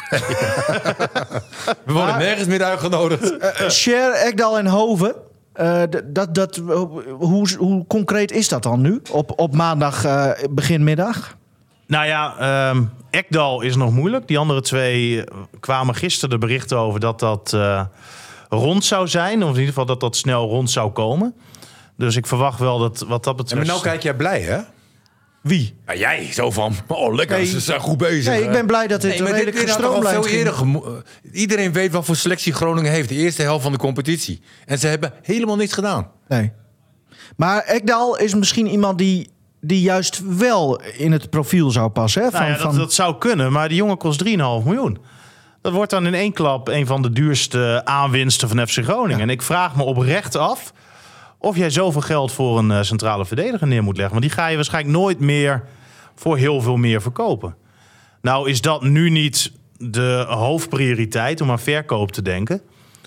Speaker 3: We worden
Speaker 2: Maar-
Speaker 3: nergens meer uitgenodigd.
Speaker 2: Uh, Sher, Ekdal en Hoven. Uh, d- dat, dat, hoe, hoe concreet is dat dan nu? Op, op maandag uh, begin middag?
Speaker 4: Nou ja, ehm, Ekdal is nog moeilijk. Die andere twee eh, kwamen gisteren de berichten over dat dat eh, rond zou zijn. Of in ieder geval dat dat snel rond zou komen. Dus ik verwacht wel dat wat dat
Speaker 3: En
Speaker 4: betreft...
Speaker 3: maar nou kijk jij blij, hè?
Speaker 2: Wie?
Speaker 3: Ja, jij, zo van, oh lekker,
Speaker 2: Nee.
Speaker 3: ze zijn goed bezig.
Speaker 2: Nee, ik
Speaker 3: hè?
Speaker 2: ben blij dat dit
Speaker 3: Nee, maar
Speaker 2: redelijk
Speaker 3: dit had toch al
Speaker 2: gestroomlijnd
Speaker 3: veel
Speaker 2: ging.
Speaker 3: eerder gemo- uh, Iedereen weet wat voor selectie Groningen heeft. De eerste helft van de competitie. En ze hebben helemaal niks gedaan.
Speaker 2: Nee. Maar Ekdal is misschien iemand die, die juist wel in het profiel zou passen. Hè? Van,
Speaker 4: Nou ja, dat,
Speaker 2: van,
Speaker 4: dat zou kunnen, maar die jongen kost drie komma vijf miljoen. Dat wordt dan in één klap een van de duurste aanwinsten van F C Groningen. En ik vraag me oprecht af of jij zoveel geld voor een uh, centrale verdediger neer moet leggen. Want die ga je waarschijnlijk nooit meer voor heel veel meer verkopen. Nou is dat nu niet de hoofdprioriteit om aan verkoop te denken.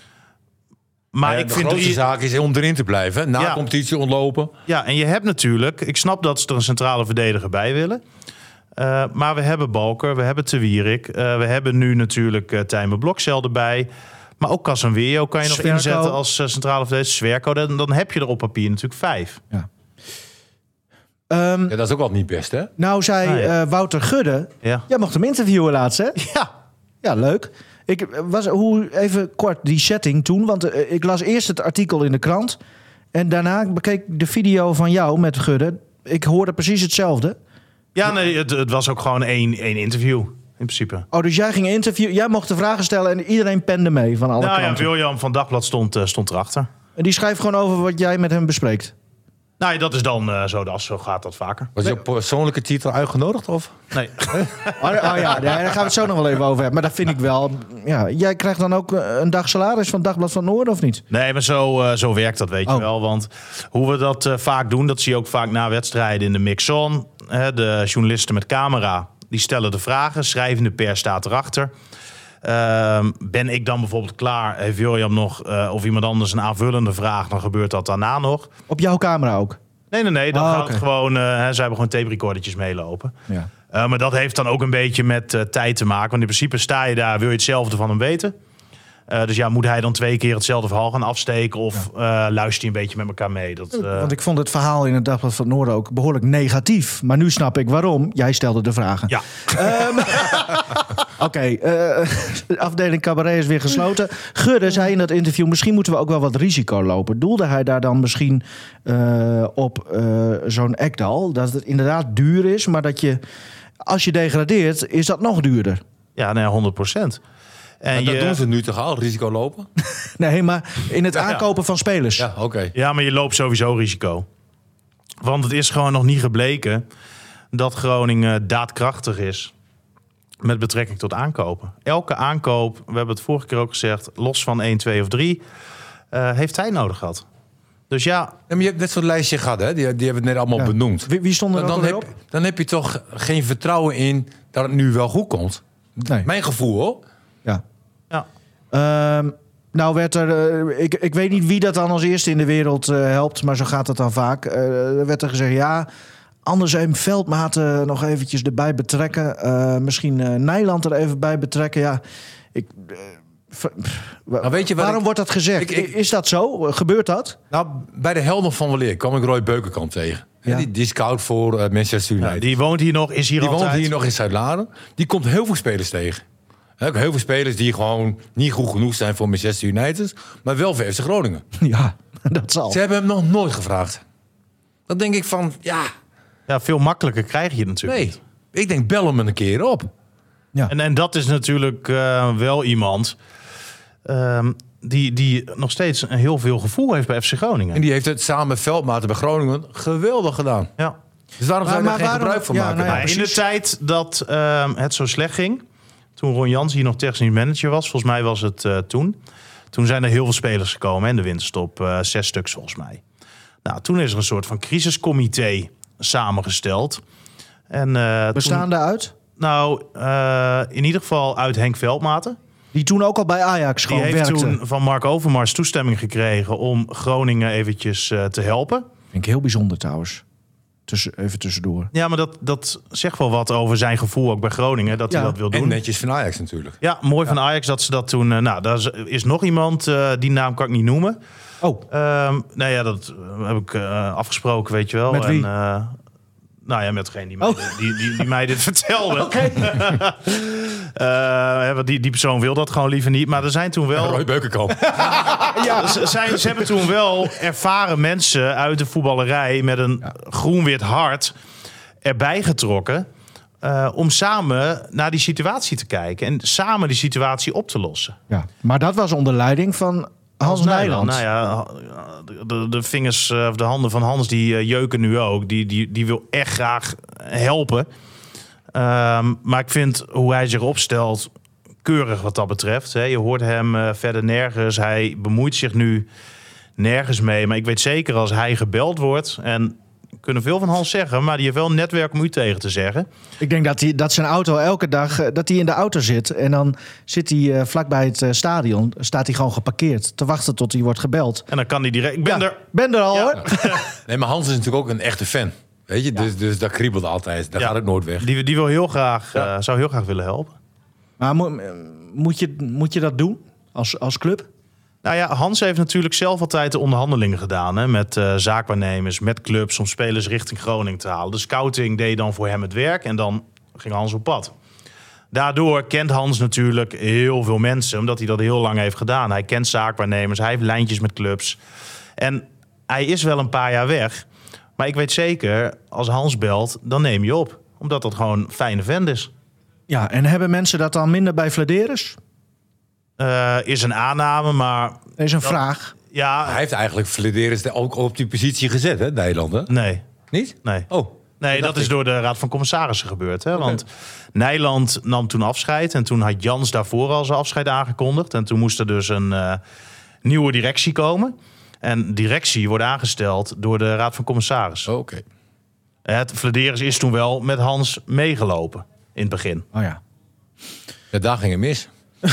Speaker 4: Maar
Speaker 3: Ja,
Speaker 4: ik
Speaker 3: de
Speaker 4: vind
Speaker 3: grootste
Speaker 4: drie-
Speaker 3: zaak is om erin te blijven. Na
Speaker 4: Ja.
Speaker 3: competitie ontlopen.
Speaker 4: Ja, en je hebt natuurlijk... Ik snap dat ze er een centrale verdediger bij willen. Uh, maar we hebben Balker, we hebben Te Wierik. Uh, we hebben nu natuurlijk uh, Tijmen Blokcel erbij. Maar ook Casemiro kan je nog
Speaker 2: Sverko.
Speaker 4: inzetten als uh, centrale verdediger. Sverko, dan, dan heb je er op papier natuurlijk vijf.
Speaker 2: ja. Um,
Speaker 3: Ja, dat is ook altijd niet best, hè?
Speaker 2: nou zei
Speaker 4: Ah, ja.
Speaker 2: uh, Wouter Gudde...
Speaker 4: Ja.
Speaker 2: Jij mocht hem interviewen laatst, hè?
Speaker 4: Ja.
Speaker 2: Ja, leuk. Ik was hoe even kort die setting toen, want uh, ik las eerst het artikel in de krant en daarna bekeek ik de video van jou met Gudde. Ik hoorde precies hetzelfde.
Speaker 4: Ja, nee, het, het was ook gewoon één, één interview, in principe.
Speaker 2: Oh, dus jij ging interviewen, jij mocht de vragen stellen en iedereen pende mee van alle
Speaker 4: Nou ja,
Speaker 2: kranten.
Speaker 4: William van Dagblad stond, uh, stond erachter.
Speaker 2: En die schrijft gewoon over wat jij met hem bespreekt.
Speaker 4: Nou ja, dat is dan uh, zo, zo gaat dat vaker.
Speaker 3: Was je op persoonlijke titel uitgenodigd? Of?
Speaker 4: Nee.
Speaker 2: Oh, oh ja, ja, daar gaan we het zo nog wel even over hebben. Maar dat vind ik wel. Ja, jij krijgt dan ook uh, een dag salaris van Dagblad van Noorden, of niet?
Speaker 4: Nee, maar zo, uh, zo werkt dat, weet je
Speaker 2: Oh.
Speaker 4: wel. Want hoe we dat uh, vaak doen, dat zie je ook vaak na wedstrijden in de mix-on. Hè, de journalisten met camera, die stellen de vragen. Schrijvende pers staat erachter. Uh, ben ik dan bijvoorbeeld klaar? Heeft William nog uh, of iemand anders een aanvullende vraag? Dan gebeurt dat daarna nog.
Speaker 2: Op jouw camera ook?
Speaker 4: Nee, nee, nee. Dan
Speaker 2: Oh,
Speaker 4: gaat
Speaker 2: oké.
Speaker 4: het gewoon... Uh, hè, ze hebben gewoon tape recordertjes meelopen.
Speaker 2: Ja.
Speaker 4: Uh, maar dat heeft dan ook een beetje met uh, tijd te maken. Want in principe sta je daar, wil je hetzelfde van hem weten. Uh, dus ja, moet hij dan twee keer hetzelfde verhaal gaan afsteken? Of uh, luister je een beetje met elkaar mee? Dat, uh...
Speaker 2: Want ik vond het verhaal in het Dagblad van het Noorden ook behoorlijk negatief. Maar nu snap ik waarom. Jij stelde de vragen.
Speaker 4: Ja.
Speaker 2: Um, Oké, okay, uh, de afdeling cabaret is weer gesloten. Gudde zei in dat interview, misschien moeten we ook wel wat risico lopen. Doelde hij daar dan misschien uh, op uh, zo'n Ekdal? Dat het inderdaad duur is, maar dat je, als je degradeert, is dat nog duurder.
Speaker 4: Ja, nee, honderd procent. En
Speaker 3: En dat
Speaker 4: je,
Speaker 3: doen ze nu toch al, risico lopen?
Speaker 2: Nee, maar in het
Speaker 4: Ja, ja.
Speaker 2: aankopen van spelers.
Speaker 3: Ja, oké. Okay.
Speaker 4: ja, maar je loopt sowieso risico. Want het is gewoon nog niet gebleken dat Groningen daadkrachtig is met betrekking tot aankopen. Elke aankoop, we hebben het vorige keer ook gezegd, los van één, twee of drie, uh, heeft hij nodig gehad. Dus ja,
Speaker 3: Ja, maar je hebt net zo'n lijstje gehad, hè? Die, die hebben we het net allemaal
Speaker 2: Ja.
Speaker 3: benoemd.
Speaker 2: Wie, wie stond er
Speaker 3: Dan,
Speaker 2: ook
Speaker 3: dan,
Speaker 2: alweer
Speaker 3: heb,
Speaker 2: op?
Speaker 3: dan heb je toch geen vertrouwen in dat het nu wel goed komt.
Speaker 2: Nee.
Speaker 3: Mijn gevoel, hoor.
Speaker 2: Ja.
Speaker 4: ja.
Speaker 2: Ehm, nou werd er, uh, ik, ik weet niet wie dat dan als eerste in de wereld uh, helpt, maar zo gaat het dan vaak. Uh, er werd er gezegd, ja, anders even Veldmaten nog eventjes erbij betrekken. Uh, misschien uh, Nijland er even bij betrekken. Ja, Ik, uh, v-
Speaker 3: Nou, weet je wat
Speaker 2: waarom
Speaker 3: ik-
Speaker 2: wordt dat gezegd?
Speaker 3: ik- ik-
Speaker 2: Is dat zo? Gebeurt dat?
Speaker 3: Nou, bij de helft van weleer kwam ik Roy Beukenkamp tegen.
Speaker 2: Ja.
Speaker 3: Die, die scout voor uh, Manchester United.
Speaker 4: Ja, die woont hier nog, is hier
Speaker 3: Die
Speaker 4: altijd.
Speaker 3: woont hier nog in Zuid-Laren. Die komt heel veel spelers tegen. He, ook heel veel spelers die gewoon niet goed genoeg zijn voor Manchester United, maar wel voor F C Groningen.
Speaker 2: Ja, dat zal.
Speaker 3: Ze hebben hem nog nooit gevraagd. Dan denk ik van, ja,
Speaker 4: Ja, veel makkelijker krijg je het natuurlijk
Speaker 3: nee.
Speaker 4: niet.
Speaker 3: Ik denk, bel hem een keer op.
Speaker 2: Ja.
Speaker 4: En, en dat is natuurlijk uh, wel iemand um, die, die nog steeds een heel veel gevoel heeft bij F C Groningen.
Speaker 3: En die heeft het samen met Veldmaten bij Groningen geweldig gedaan.
Speaker 4: Ja.
Speaker 3: Dus waarom zou je
Speaker 2: Maar-
Speaker 3: daar
Speaker 2: maar
Speaker 3: geen
Speaker 2: waarom-
Speaker 3: gebruik van
Speaker 2: ja,
Speaker 3: maken?
Speaker 2: nou ja,
Speaker 4: Maar in de
Speaker 2: precies.
Speaker 4: tijd dat uh, het zo slecht ging, toen Ron Jans hier nog technisch manager was, volgens mij was het uh, toen, toen zijn er heel veel spelers gekomen in de winterstop, uh, zes stuks volgens mij. Nou, toen is er een soort van crisiscomité samengesteld. En, uh,
Speaker 2: Bestaande
Speaker 4: toen,
Speaker 2: uit?
Speaker 4: nou, uh, in ieder geval uit Henk Veldmaten.
Speaker 2: Die toen ook al bij Ajax
Speaker 4: Die
Speaker 2: gewoon
Speaker 4: heeft
Speaker 2: werkte.
Speaker 4: toen van Mark Overmars toestemming gekregen om Groningen eventjes uh, te helpen.
Speaker 2: Vind ik heel bijzonder trouwens. Tussen, even tussendoor.
Speaker 4: Ja, maar dat, dat zegt wel wat over zijn gevoel ook bij Groningen, dat
Speaker 2: Ja.
Speaker 4: hij dat wil
Speaker 3: En
Speaker 4: doen.
Speaker 3: netjes van Ajax natuurlijk.
Speaker 4: Ja, mooi van Ajax dat ze dat toen... Uh, nou, daar is, is nog iemand, uh, die naam kan ik niet noemen.
Speaker 2: Oh,
Speaker 4: Um, nou ja, dat uh, heb ik uh, afgesproken, weet je wel.
Speaker 2: Met wie?
Speaker 4: En, uh, nou ja, met degene die mij,
Speaker 2: Oh.
Speaker 4: die, die, die mij dit vertelde. uh, want die, die persoon wil dat gewoon liever niet. Maar er zijn toen wel...
Speaker 3: Roy Beukenkamp.
Speaker 2: ja.
Speaker 4: Ze, zijn, ze hebben toen wel ervaren mensen uit de voetballerij met een groen-wit hart erbij getrokken. Uh, om samen naar die situatie te kijken. En samen die situatie op te lossen.
Speaker 2: ja. Maar dat was onder leiding van Hans Nijland.
Speaker 4: Nou ja, de, de, de vingers uh, of de handen van Hans die uh, jeuken nu ook. Die, die, die wil echt graag helpen. Um, maar ik vind hoe hij zich opstelt keurig wat dat betreft. Hè. Je hoort hem uh, verder nergens. Hij bemoeit zich nu nergens mee. Maar ik weet zeker als hij gebeld wordt... en we kunnen veel van Hans zeggen... maar die heeft wel een netwerk om u tegen te zeggen.
Speaker 2: Ik denk dat, hij, dat zijn auto elke dag eh, dat hij in de auto zit. En dan zit hij uh, vlakbij het uh, stadion. Staat hij gewoon geparkeerd te wachten tot hij wordt gebeld.
Speaker 4: En dan kan hij direct... Ik ben
Speaker 2: Ja,
Speaker 4: er...
Speaker 2: Ben er al
Speaker 4: Ja.
Speaker 2: hoor.
Speaker 3: Nee, maar Hans is natuurlijk ook een echte fan. Weet je, dus, dus dat kriebelt altijd. Daar
Speaker 4: Ja.
Speaker 3: gaat het nooit weg.
Speaker 4: Die, die wil heel graag, uh, zou heel graag willen helpen.
Speaker 2: Maar moet, moet, je, moet je dat doen als, als club?
Speaker 4: Nou ja, Hans heeft natuurlijk zelf altijd de onderhandelingen gedaan. Hè, met uh, zaakwaarnemers, met clubs om spelers richting Groningen te halen. De scouting deed dan voor hem het werk en dan ging Hans op pad. Daardoor kent Hans natuurlijk heel veel mensen, omdat hij dat heel lang heeft gedaan. Hij kent zaakwaarnemers, hij heeft lijntjes met clubs. En hij is wel een paar jaar weg. Maar ik weet zeker, als Hans belt, dan neem je op. Omdat dat gewoon een fijne vent is.
Speaker 2: Ja, en hebben mensen dat dan minder bij Vladeris?
Speaker 4: Uh, is een aanname, maar...
Speaker 2: Dat is een vraag.
Speaker 4: Ja,
Speaker 3: Hij heeft eigenlijk Flederis ook op die positie gezet, hè, Nederland, hè?
Speaker 4: nee,
Speaker 3: Niet?
Speaker 4: nee.
Speaker 3: Oh.
Speaker 4: Nee, dat is door de Raad van Commissarissen gebeurd. Hè? Want Nijland nam toen afscheid. En toen had Jans daarvoor al zijn afscheid aangekondigd. En toen moest er dus een uh, nieuwe directie komen. En directie wordt aangesteld door de Raad van Commissarissen.
Speaker 3: Oh, oké. Okay.
Speaker 4: Het Vladeris is toen wel met Hans meegelopen in het begin.
Speaker 2: Oh ja.
Speaker 3: Ja, daar ging het mis.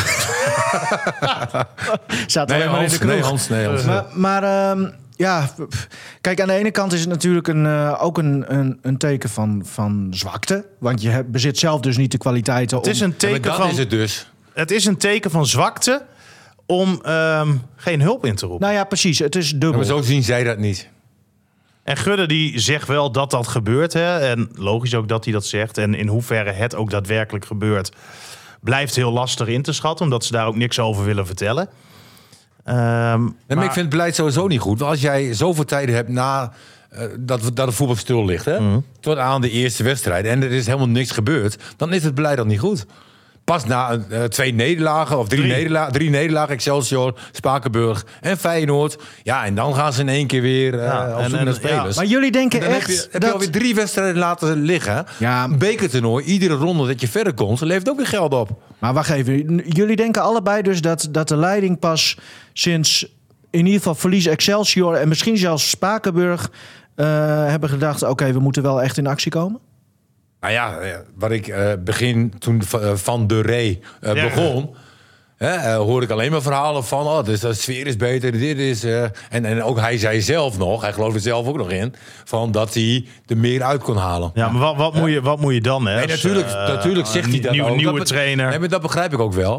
Speaker 2: Zaten
Speaker 3: Nee,
Speaker 2: alleen maar in de
Speaker 3: Hans,
Speaker 2: kroeg.
Speaker 3: nee, Hans, nee, Hans.
Speaker 2: Maar, maar um, ja, kijk, aan de ene kant is het natuurlijk een, uh, ook een, een, een teken van, van zwakte. Want je hebt, bezit zelf dus niet de kwaliteiten om...
Speaker 4: Het is een
Speaker 3: Ja, maar
Speaker 4: teken
Speaker 3: dat
Speaker 4: van,
Speaker 3: is het dus.
Speaker 4: het is een teken van zwakte om um, geen hulp in te roepen.
Speaker 2: Nou ja, precies. Het is
Speaker 3: Ja,
Speaker 2: dubbel.
Speaker 3: maar zo zien zij dat niet.
Speaker 4: En Gudde die zegt wel dat dat gebeurt. Hè? En logisch ook dat hij dat zegt. En in hoeverre het ook daadwerkelijk gebeurt... blijft heel lastig in te schatten. Omdat ze daar ook niks over willen vertellen. Um,
Speaker 3: En
Speaker 4: maar...
Speaker 3: maar ik vind het beleid sowieso niet goed. Want als jij zoveel tijden hebt na uh, dat, dat het voetbal stil ligt... Hè,
Speaker 4: Mm.
Speaker 3: tot aan de eerste wedstrijd... en er is helemaal niks gebeurd... dan is het beleid dan niet goed. Pas na uh, twee nederlagen of drie,
Speaker 4: Drie.
Speaker 3: nederlagen... drie nederlagen, Excelsior, Spakenburg en Feyenoord... ja, en dan gaan ze in één keer weer uh,
Speaker 4: Ja,
Speaker 3: op
Speaker 4: en-
Speaker 3: zoek
Speaker 4: en-
Speaker 3: naar spelers.
Speaker 2: Maar jullie denken
Speaker 3: En dan
Speaker 2: echt
Speaker 3: heb je, heb
Speaker 2: dat...
Speaker 3: je alweer drie wedstrijden laten liggen.
Speaker 2: Ja.
Speaker 3: Een bekertoernooi, iedere ronde dat je verder komt... levert ook weer geld op.
Speaker 2: Maar wacht even. Jullie denken allebei dus dat, dat de leiding pas sinds... in ieder geval verlies Excelsior en misschien zelfs Spakenburg... Uh, hebben gedacht, oké, okay, we moeten wel echt in actie komen?
Speaker 3: Nou ja, wat ik uh, begin toen uh, Van de Rey uh,
Speaker 4: Ja.
Speaker 3: begon... Hè, uh, hoorde ik alleen maar verhalen van... oh, dus de sfeer is beter, dit is... Uh, en, en ook hij zei zelf nog, hij geloofde er zelf ook nog in... Van dat hij er meer uit kon halen.
Speaker 4: Ja, maar wat, wat, moet, je, wat moet je dan? Hè?
Speaker 3: Nee,
Speaker 4: Als,
Speaker 3: natuurlijk,
Speaker 4: uh,
Speaker 3: natuurlijk zegt hij dat
Speaker 4: nieuw,
Speaker 3: ook.
Speaker 4: Nieuwe
Speaker 3: dat,
Speaker 4: trainer.
Speaker 3: Nee, maar dat begrijp ik ook wel.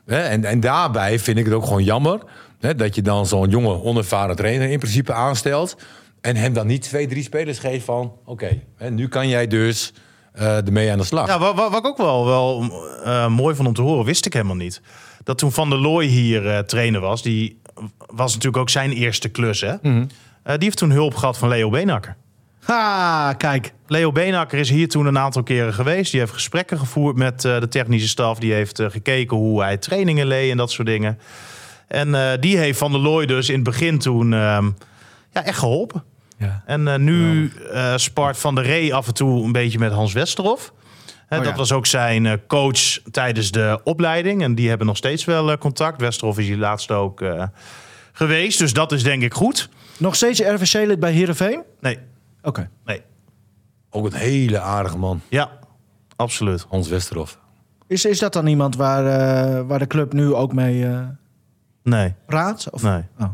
Speaker 3: Hè, en, en daarbij vind ik het ook gewoon jammer... Hè, dat je dan zo'n jonge, onervaren trainer in principe aanstelt... en hem dan niet twee, drie spelers geeft van... oké, okay, nu kan jij dus uh, ermee aan de slag.
Speaker 4: Ja, wat, wat ik ook wel, wel uh, mooi vond om te horen, wist ik helemaal niet. Dat toen Van der Looy hier uh, trainer was... die was natuurlijk ook zijn eerste klus, hè? Mm-hmm. Uh, die heeft toen hulp gehad van Leo Beenhakker.
Speaker 2: Ha, kijk.
Speaker 4: Leo Beenhakker is hier toen een aantal keren geweest. Die heeft gesprekken gevoerd met uh, de technische staf. Die heeft uh, gekeken hoe hij trainingen leed en dat soort dingen. En uh, die heeft Van der Looy dus in het begin toen uh, ja, echt geholpen. Ja. En uh, nu uh, spart Van der Rey af en toe een beetje met Hans Westerhof. Uh, oh, dat ja. was ook zijn uh, coach tijdens de opleiding. En die hebben nog steeds wel uh, contact. Westerhof is hier laatst ook uh, geweest. Dus dat is denk ik goed.
Speaker 2: Nog steeds R V C-lid bij Heerenveen?
Speaker 4: Nee.
Speaker 2: Oké. Okay.
Speaker 4: Nee.
Speaker 3: Ook een hele aardige man.
Speaker 4: Ja, absoluut.
Speaker 3: Hans Westerhof.
Speaker 2: Is, is dat dan iemand waar, uh, waar de club nu ook mee uh,
Speaker 4: nee.
Speaker 2: praat? Of?
Speaker 4: Nee.
Speaker 2: Oh.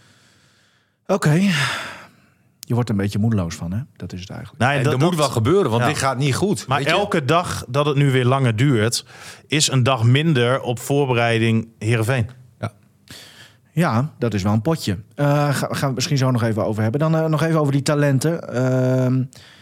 Speaker 2: Oké. Okay. Je wordt er een beetje moedeloos van, hè? Dat is het eigenlijk.
Speaker 3: Nee, dat, dat moet wel gebeuren, want ja. dit gaat niet goed.
Speaker 4: Maar elke dag dat het nu weer langer duurt... is een dag minder op voorbereiding Heerenveen.
Speaker 2: Ja, ja dat is wel een potje. Uh, gaan ga we het misschien zo nog even over hebben. Dan uh, nog even over die talenten. Uh,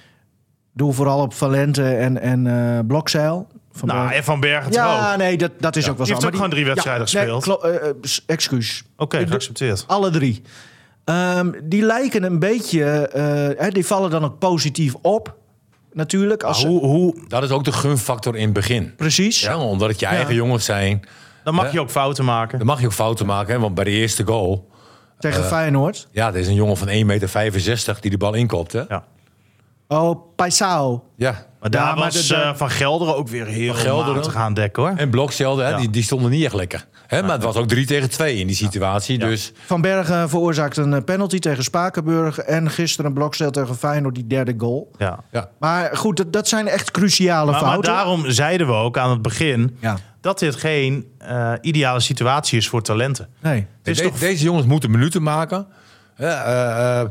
Speaker 2: doe vooral op Valente en, en uh, Blokzeil.
Speaker 4: Van nou, Bergen. En Van Bergen
Speaker 2: Ja,
Speaker 4: ook.
Speaker 2: nee, dat, dat is
Speaker 4: ja.
Speaker 2: ook wel zo.
Speaker 4: Je heeft ook gewoon drie wedstrijden ja, gespeeld.
Speaker 2: Nee, klo- uh, excuus.
Speaker 4: Oké, okay, geaccepteerd.
Speaker 2: Alle drie. Um, die lijken een beetje... Uh, hè, die vallen dan ook positief op, natuurlijk. Als
Speaker 3: ah, hoe, hoe, dat is ook de gunfactor in het begin.
Speaker 2: Precies.
Speaker 3: Ja, omdat het je eigen ja. jongens zijn.
Speaker 4: Dan mag
Speaker 3: hè?
Speaker 4: je ook fouten maken.
Speaker 3: Dan mag je ook fouten maken, hè? Want bij de eerste goal...
Speaker 2: Tegen uh, Feyenoord?
Speaker 3: Ja, er is een jongen van één komma vijfenzestig meter die de bal inkopt, hè?
Speaker 4: Ja.
Speaker 2: Oh, Paisao.
Speaker 3: Ja.
Speaker 4: Maar daar ja, was de, de, uh, Van Gelderen ook weer heel Gelderen te gaan dekken, hoor.
Speaker 3: En Blokzelden, ja. die, die stonden niet echt lekker. Hè? Maar het was ook drie tegen twee in die situatie. Ja. Dus...
Speaker 2: Van Bergen veroorzaakte een penalty tegen Spakenburg. En gisteren een Blokzelden tegen Feyenoord, die derde goal.
Speaker 4: Ja.
Speaker 3: Ja.
Speaker 2: Maar goed, dat, dat zijn echt cruciale
Speaker 4: maar,
Speaker 2: fouten.
Speaker 4: Maar daarom zeiden we ook aan het begin... Ja. dat dit geen uh, ideale situatie is voor talenten.
Speaker 2: Nee.
Speaker 3: De, toch... Deze jongens moeten minuten maken... Uh, uh,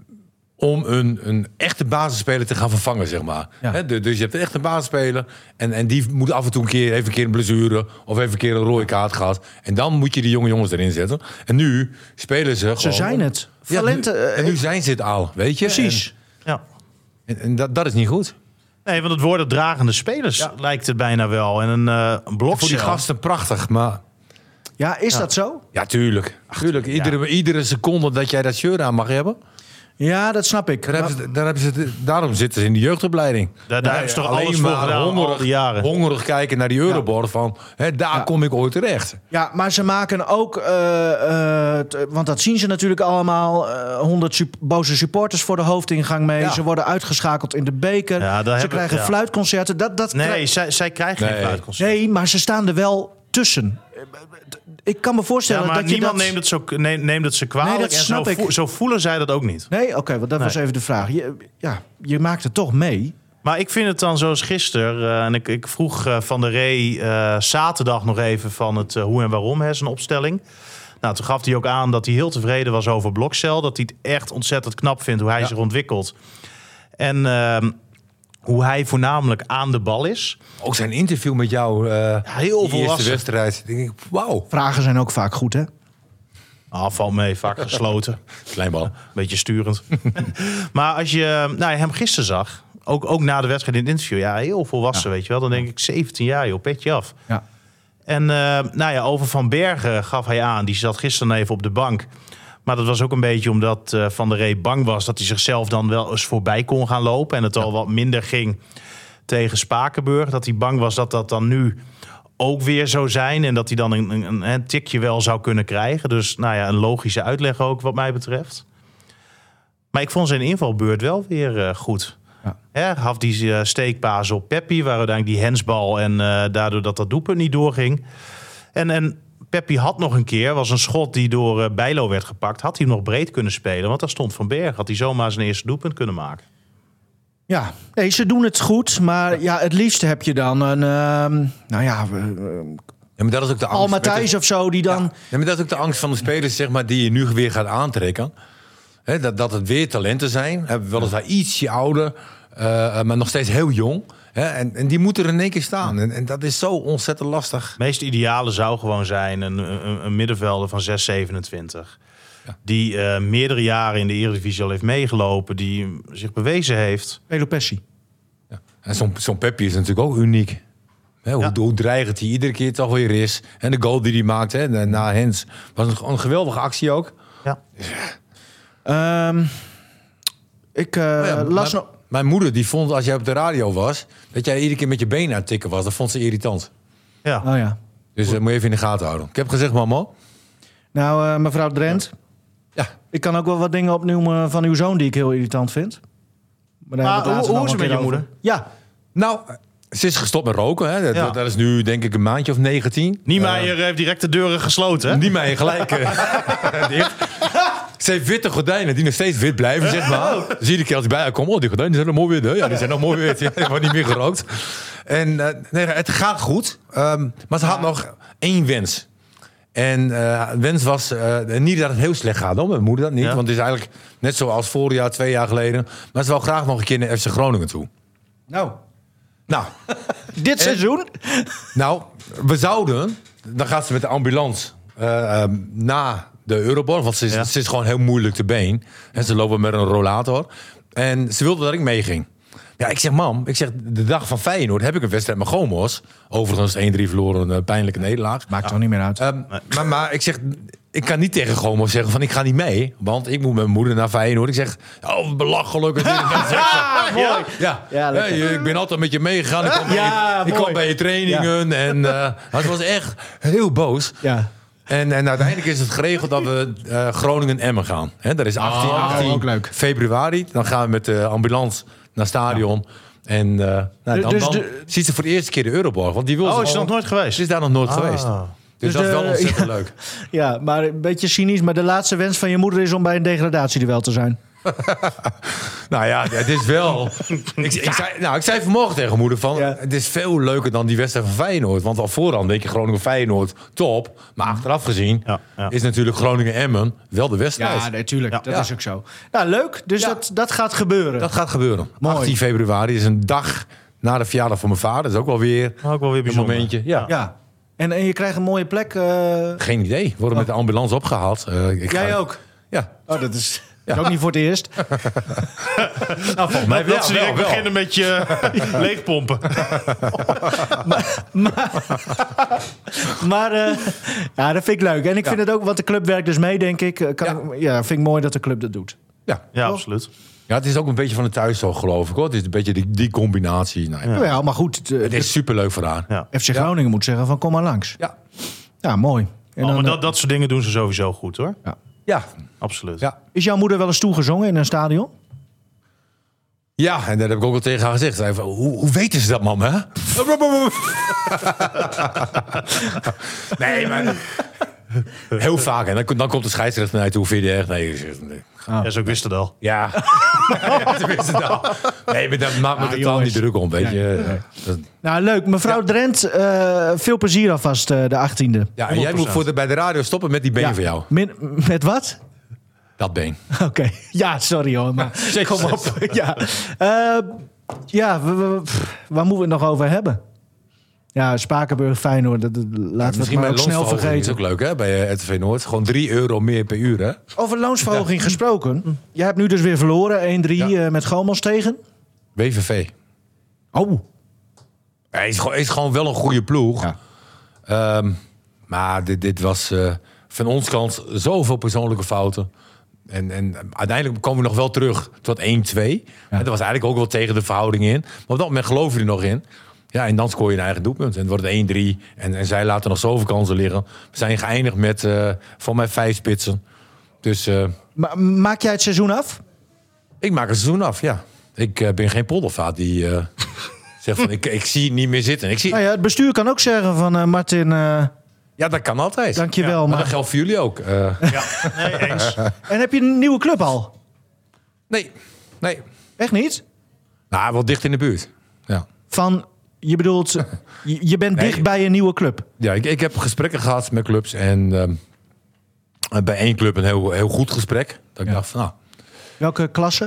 Speaker 3: om een, een echte basisspeler te gaan vervangen, zeg maar. Ja. He, dus je hebt echt een basisspeler... En, en die moet af en toe een keer, even een keer een blessure... of even een keer een rode kaart gehad. En dan moet je die jonge jongens erin zetten. En nu spelen ze gewoon...
Speaker 2: Ze zijn het.
Speaker 3: Ja,
Speaker 2: Valente,
Speaker 3: nu, en nu zijn ze het al, weet je?
Speaker 2: Precies.
Speaker 3: En, ja. en, en dat, dat is niet goed.
Speaker 4: Nee, want het worden dragende spelers, ja. lijkt het bijna wel. En een, uh, een blok
Speaker 3: voor die gasten prachtig, maar...
Speaker 2: Ja, is
Speaker 3: ja.
Speaker 2: dat zo?
Speaker 3: Ja, tuurlijk. Ach, tuurlijk. Iedere, ja. iedere seconde dat jij dat shirt aan mag hebben...
Speaker 2: Ja, dat snap ik.
Speaker 3: Daar hebben ze, daar hebben ze, daarom zitten ze in de jeugdopleiding.
Speaker 4: Daar, daar
Speaker 3: ja,
Speaker 4: is toch
Speaker 3: alleen
Speaker 4: alles
Speaker 3: maar
Speaker 4: voor gedaan,
Speaker 3: hongerig,
Speaker 4: al die jaren.
Speaker 3: hongerig kijken naar die Eurobord ja. van... Hè, daar ja. kom ik ooit terecht.
Speaker 2: Ja, maar ze maken ook... Uh, uh, t- want dat zien ze natuurlijk allemaal... honderd uh, sup- boze supporters voor de hoofdingang mee. Ja. Ze worden uitgeschakeld in de beker. Ja, ze hebben, krijgen ja. fluitconcerten. Dat, dat
Speaker 4: nee,
Speaker 2: krijg...
Speaker 4: zij, zij krijgen nee. geen fluitconcerten.
Speaker 2: Nee, maar ze staan er wel tussen. Ik kan me voorstellen
Speaker 4: ja, maar
Speaker 2: dat
Speaker 4: niemand
Speaker 2: je dat...
Speaker 4: neemt het zo neemt, neemt het ze kwalijk.
Speaker 2: Nee, dat snap
Speaker 4: en zo,
Speaker 2: ik.
Speaker 4: Zo voelen zij dat ook niet.
Speaker 2: Nee, oké, okay, want dat nee. was even de vraag. Je, ja, je maakt het toch mee.
Speaker 4: Maar ik vind het dan zoals gisteren... Uh, en ik, ik vroeg uh, Van der Rey uh, zaterdag nog even van het uh, hoe en waarom, hè, zijn opstelling. Nou, toen gaf hij ook aan dat hij heel tevreden was over Blokcel. Dat hij het echt ontzettend knap vindt hoe hij ja. zich ontwikkelt. En... Uh, hoe hij voornamelijk aan de bal is.
Speaker 3: Ook zijn interview met jou, uh, ja, heel veel eerste wedstrijd. Denk ik, wauw.
Speaker 2: Vragen zijn ook vaak goed, hè?
Speaker 4: Ah, valt mee, vaak gesloten.
Speaker 3: Klein bal.
Speaker 4: Beetje sturend. Maar als je nou, hem gisteren zag, ook, ook na de wedstrijd in het interview... ja, heel volwassen, ja. weet je wel. Dan denk ik, zeventien jaar, joh, petje af.
Speaker 2: Ja.
Speaker 4: En uh, nou ja, over Van Bergen gaf hij aan. Die zat gisteren even op de bank... Maar dat was ook een beetje omdat uh, Van der Rey bang was... dat hij zichzelf dan wel eens voorbij kon gaan lopen... en het al wat minder ging tegen Spakenburg. Dat hij bang was dat dat dan nu ook weer zou zijn... en dat hij dan een, een, een tikje wel zou kunnen krijgen. Dus nou ja, een logische uitleg ook wat mij betreft. Maar ik vond zijn invalbeurt wel weer uh, goed. Ja. Hè, gaf die uh, steekpaas op Peppi... waar uiteindelijk die hensbal en uh, daardoor dat dat doelpunt niet doorging. En... en Peppi had nog een keer, was een schot die door uh, Bijlo werd gepakt... had hij nog breed kunnen spelen, want daar stond Van Berg. Had hij zomaar zijn eerste doelpunt kunnen maken.
Speaker 2: Ja, nee, ze doen het goed, maar ja, het liefst heb je dan een... Uh, nou ja... Uh,
Speaker 3: ja, maar dat is ook de angst.
Speaker 2: Al Matthijs of zo, die dan...
Speaker 3: Ja. Ja, maar dat is ook de angst van de spelers, zeg maar, die je nu weer gaat aantrekken. He, dat, dat het weer talenten zijn. He, weliswaar ietsje ouder, uh, maar nog steeds heel jong. Hè? En, en die moeten er in één keer staan. En, en dat is zo ontzettend lastig.
Speaker 4: Het meest ideale zou gewoon zijn een, een, een middenvelder van zes zevenentwintig. Ja. Die uh, meerdere jaren in de Eredivisie al heeft meegelopen. Die zich bewezen heeft.
Speaker 2: Pelopessi.
Speaker 3: Ja. En zo'n, zo'n Peppi is natuurlijk ook uniek. Hè, hoe, ja. hoe dreigend hij iedere keer toch weer is. En de goal die hij maakt hè, na Hens. Was een, een geweldige actie ook.
Speaker 4: Ja.
Speaker 3: ja.
Speaker 2: Um, ik uh, oh ja, las nog...
Speaker 3: Mijn moeder die vond als jij op de radio was... dat jij iedere keer met je benen aan het tikken was. Dat vond ze irritant.
Speaker 2: Ja. Oh ja.
Speaker 3: Dus dat uh, moet je even in de gaten houden. Ik heb gezegd, mama.
Speaker 2: Nou, uh, mevrouw Drent.
Speaker 3: Ja.
Speaker 2: Ik kan ook wel wat dingen opnoemen van uw zoon die ik heel irritant vind.
Speaker 4: Maar, maar hoe, hoe is het met je moeder?
Speaker 2: Ja.
Speaker 3: Nou, ze is gestopt met roken. Hè. Dat, ja. dat is nu denk ik een maandje of negentien.
Speaker 4: Niemeyer uh, heeft direct de deuren gesloten. Hè?
Speaker 3: Niemeyer gelijk uh, dicht. Ze heeft witte gordijnen die nog steeds wit blijven, zeg maar. Dan zie je de keer als ik bij haar kom. Oh, die gordijnen zijn nog mooi wit. Hè? Ja, die zijn nog mooi wit. Ja, die wordt niet meer gerookt. En uh, nee, het gaat goed. Um, maar ze had nog één wens. En uh, wens was uh, niet dat het heel slecht gaat. Hoor. Mijn moeder dat niet. Ja. Want het is eigenlijk net zoals vorig jaar, twee jaar geleden. Maar ze wil graag nog een keer naar F C Groningen toe.
Speaker 2: Nou.
Speaker 3: Nou.
Speaker 2: Dit en, seizoen?
Speaker 3: Nou, we zouden... Dan gaat ze met de ambulance uh, um, na... de Euroborg, want ze is, ja. ze is gewoon heel moeilijk te been. En ze lopen met een rollator. En ze wilde dat ik meeging. Ja, ik zeg, mam, ik zeg, de dag van Feyenoord heb ik een wedstrijd met Gomos. Overigens één drie verloren, een pijnlijke nederlaag.
Speaker 2: Maakt ja. toch niet meer uit.
Speaker 3: Um, nee. maar, maar ik zeg, ik kan niet tegen Gomos zeggen van ik ga niet mee. Want ik moet met mijn moeder naar Feyenoord. Ik zeg, oh, belachelijk.
Speaker 2: Ja, mooi.
Speaker 3: Ja, ja hey, ik ben altijd met je meegegaan. Ik kwam ja, bij, je, bij je trainingen. Ja. En uh, het was echt heel boos.
Speaker 2: Ja.
Speaker 3: En, en uiteindelijk is het geregeld dat we uh, Groningen-Emmen gaan. He, dat is achttien,
Speaker 2: oh,
Speaker 3: achttien februari. Dan gaan we met de ambulance naar het stadion. Ja. En uh, nou, dan, dus dan de... ziet ze voor de eerste keer de Euroborg. Want die wil
Speaker 4: oh, is ze nog nooit geweest?
Speaker 3: Ze is daar nog nooit ah. geweest. Dus, dus dat de... is wel ontzettend ja. leuk.
Speaker 2: Ja, maar een beetje cynisch. Maar de laatste wens van je moeder is om bij een degradatieduel te zijn.
Speaker 3: Nou ja, het is wel... ik, ik, zei, nou, ik zei vanmorgen tegen moeder van... Ja. Het is veel leuker dan die wedstrijd van Feyenoord. Want al voorhand denk je Groningen-Feyenoord top. Maar achteraf gezien ja, ja. is natuurlijk Groningen-Emmen wel de wedstrijd.
Speaker 2: Ja, natuurlijk. Ja. Dat ja. is ook zo. Nou, leuk. Dus ja. dat, dat gaat gebeuren.
Speaker 3: Dat gaat gebeuren. Mooi. achttien februari is een dag na de verjaardag van mijn vader. Dat is ook wel weer,
Speaker 4: ook wel weer een
Speaker 3: momentje. Ja.
Speaker 2: ja. En, en je krijgt een mooie plek? Uh...
Speaker 3: Geen idee. We worden oh. met de ambulance opgehaald. Uh, ik
Speaker 2: Jij
Speaker 3: ga...
Speaker 2: ook?
Speaker 3: Ja.
Speaker 2: Oh, dat is... Ja. Ook niet voor het eerst.
Speaker 4: Nou, volgens mij wel. Ze direct wel, beginnen met je leegpompen.
Speaker 2: maar maar, maar uh, ja, dat vind ik leuk. En ik ja. vind het ook, want de club werkt dus mee, denk ik. Kan ja. Ik, ja, vind ik mooi dat de club dat doet.
Speaker 3: Ja,
Speaker 4: ja absoluut.
Speaker 3: Ja, het is ook een beetje van de thuiszorg, geloof ik. Hoor. Het is een beetje die, die combinatie. Nou,
Speaker 2: ja. Ja, maar goed.
Speaker 3: Uh, het is superleuk voor haar.
Speaker 2: Ja. F C Groningen ja. moet zeggen van kom maar langs.
Speaker 3: Ja,
Speaker 2: ja mooi.
Speaker 4: En oh, dan, maar dat, dat soort dingen doen ze sowieso goed, hoor.
Speaker 2: Ja.
Speaker 3: Ja,
Speaker 4: absoluut.
Speaker 3: Ja.
Speaker 2: Is jouw moeder wel eens toegezongen in een stadion?
Speaker 3: Ja, en dat heb ik ook al tegen haar gezegd. Zei van, hoe, hoe weten ze dat, mam, hè? Nee, maar... Heel vaak. En dan, dan komt de scheidsrechter naar je toe. Vind je echt? Nee, nee.
Speaker 4: Oh. Ja, zo wist het al.
Speaker 3: Ja, ja, ze wist het al. Nee, maar dat maakt me totaal ah, niet druk om, weet je. Ja, ja.
Speaker 2: Dat... Nou, leuk. Mevrouw ja. Drent, uh, veel plezier alvast uh, de achttiende.
Speaker 3: Ja, en jij moet voor de, bij de radio stoppen met die been ja. van jou.
Speaker 2: Min, met wat?
Speaker 3: Dat been.
Speaker 2: Oké. Okay. Ja, sorry hoor, maar kom op. Ja, uh, ja we, we, pff, waar moeten we het nog over hebben? Ja, Spakenburg, Feyenoord, dat, dat, laten ja, we het maar ook snel vergeten. Dat
Speaker 3: is ook leuk, hè, bij R T V Noord. Gewoon drie euro meer per uur, hè?
Speaker 2: Over loonsverhoging ja. gesproken. Jij hebt nu dus weer verloren, één drie ja. uh, met Gomos tegen?
Speaker 3: W V V.
Speaker 2: Oh.
Speaker 3: Hij is, is gewoon wel een goede ploeg. Ja. Um, maar dit, dit was uh, van ons kant zoveel persoonlijke fouten. En, en uiteindelijk komen we nog wel terug tot één twee. Ja. Dat was eigenlijk ook wel tegen de verhouding in. Maar op dat moment geloof je er nog in. Ja, en dan scoor je een eigen doelpunt. En het wordt één drie. En, en zij laten nog zoveel kansen liggen. We zijn geëindigd met, uh, van mij, vijf spitsen. Dus, uh,
Speaker 2: Ma- maak jij het seizoen af?
Speaker 3: Ik maak het seizoen af, ja. Ik uh, ben geen poldervaat die uh, zegt van, ik, ik zie het niet meer zitten. Ik zie...
Speaker 2: Nou ja, het bestuur kan ook zeggen van, uh, Martin... Uh...
Speaker 3: Ja, dat kan altijd.
Speaker 2: Dank je wel. Ja,
Speaker 3: maar,
Speaker 2: maar
Speaker 3: dat geldt voor jullie ook. Uh...
Speaker 4: Ja, nee, eens.
Speaker 2: En heb je een nieuwe club al?
Speaker 3: Nee, nee.
Speaker 2: Echt niet?
Speaker 3: Nou, wel dicht in de buurt. Ja.
Speaker 2: Van... Je bedoelt, je bent nee, dicht bij een nieuwe club?
Speaker 3: Ja, ik, ik heb gesprekken gehad met clubs. En uh, bij één club een heel, heel goed gesprek. Dat ik ja. dacht van, nou...
Speaker 2: Welke klasse?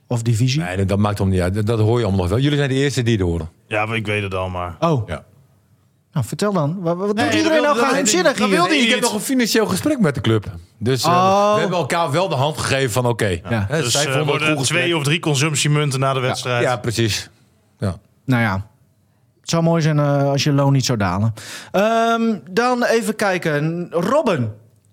Speaker 2: of divisie?
Speaker 3: Nee, dat maakt om niet uit. Dat, dat hoor je allemaal nog wel. Jullie zijn de eerste die het horen.
Speaker 4: Ja, maar ik weet het al, maar...
Speaker 2: Oh,
Speaker 3: Ja.
Speaker 2: nou, vertel dan. Wat, wat
Speaker 4: Nee,
Speaker 2: doet
Speaker 4: dat
Speaker 2: iedereen
Speaker 4: wil-
Speaker 2: nou
Speaker 4: dat-
Speaker 2: geheimzinnig
Speaker 4: dat
Speaker 2: hier?
Speaker 4: wil die
Speaker 3: Ik heb
Speaker 4: niet.
Speaker 3: nog een financieel gesprek met de club. Dus uh,
Speaker 2: Oh.
Speaker 3: we hebben elkaar wel de hand gegeven van oké. Okay,
Speaker 2: Ja.
Speaker 3: hè,
Speaker 4: Dus
Speaker 3: zij
Speaker 4: uh,
Speaker 3: vonden het
Speaker 4: worden
Speaker 3: goed gesprek.
Speaker 4: twee of drie consumptiemunten na de
Speaker 3: Ja,
Speaker 4: wedstrijd.
Speaker 3: ja, precies. Ja.
Speaker 2: Nou ja, het zou mooi zijn uh, als je loon niet zou dalen. Um, dan even kijken. Robben.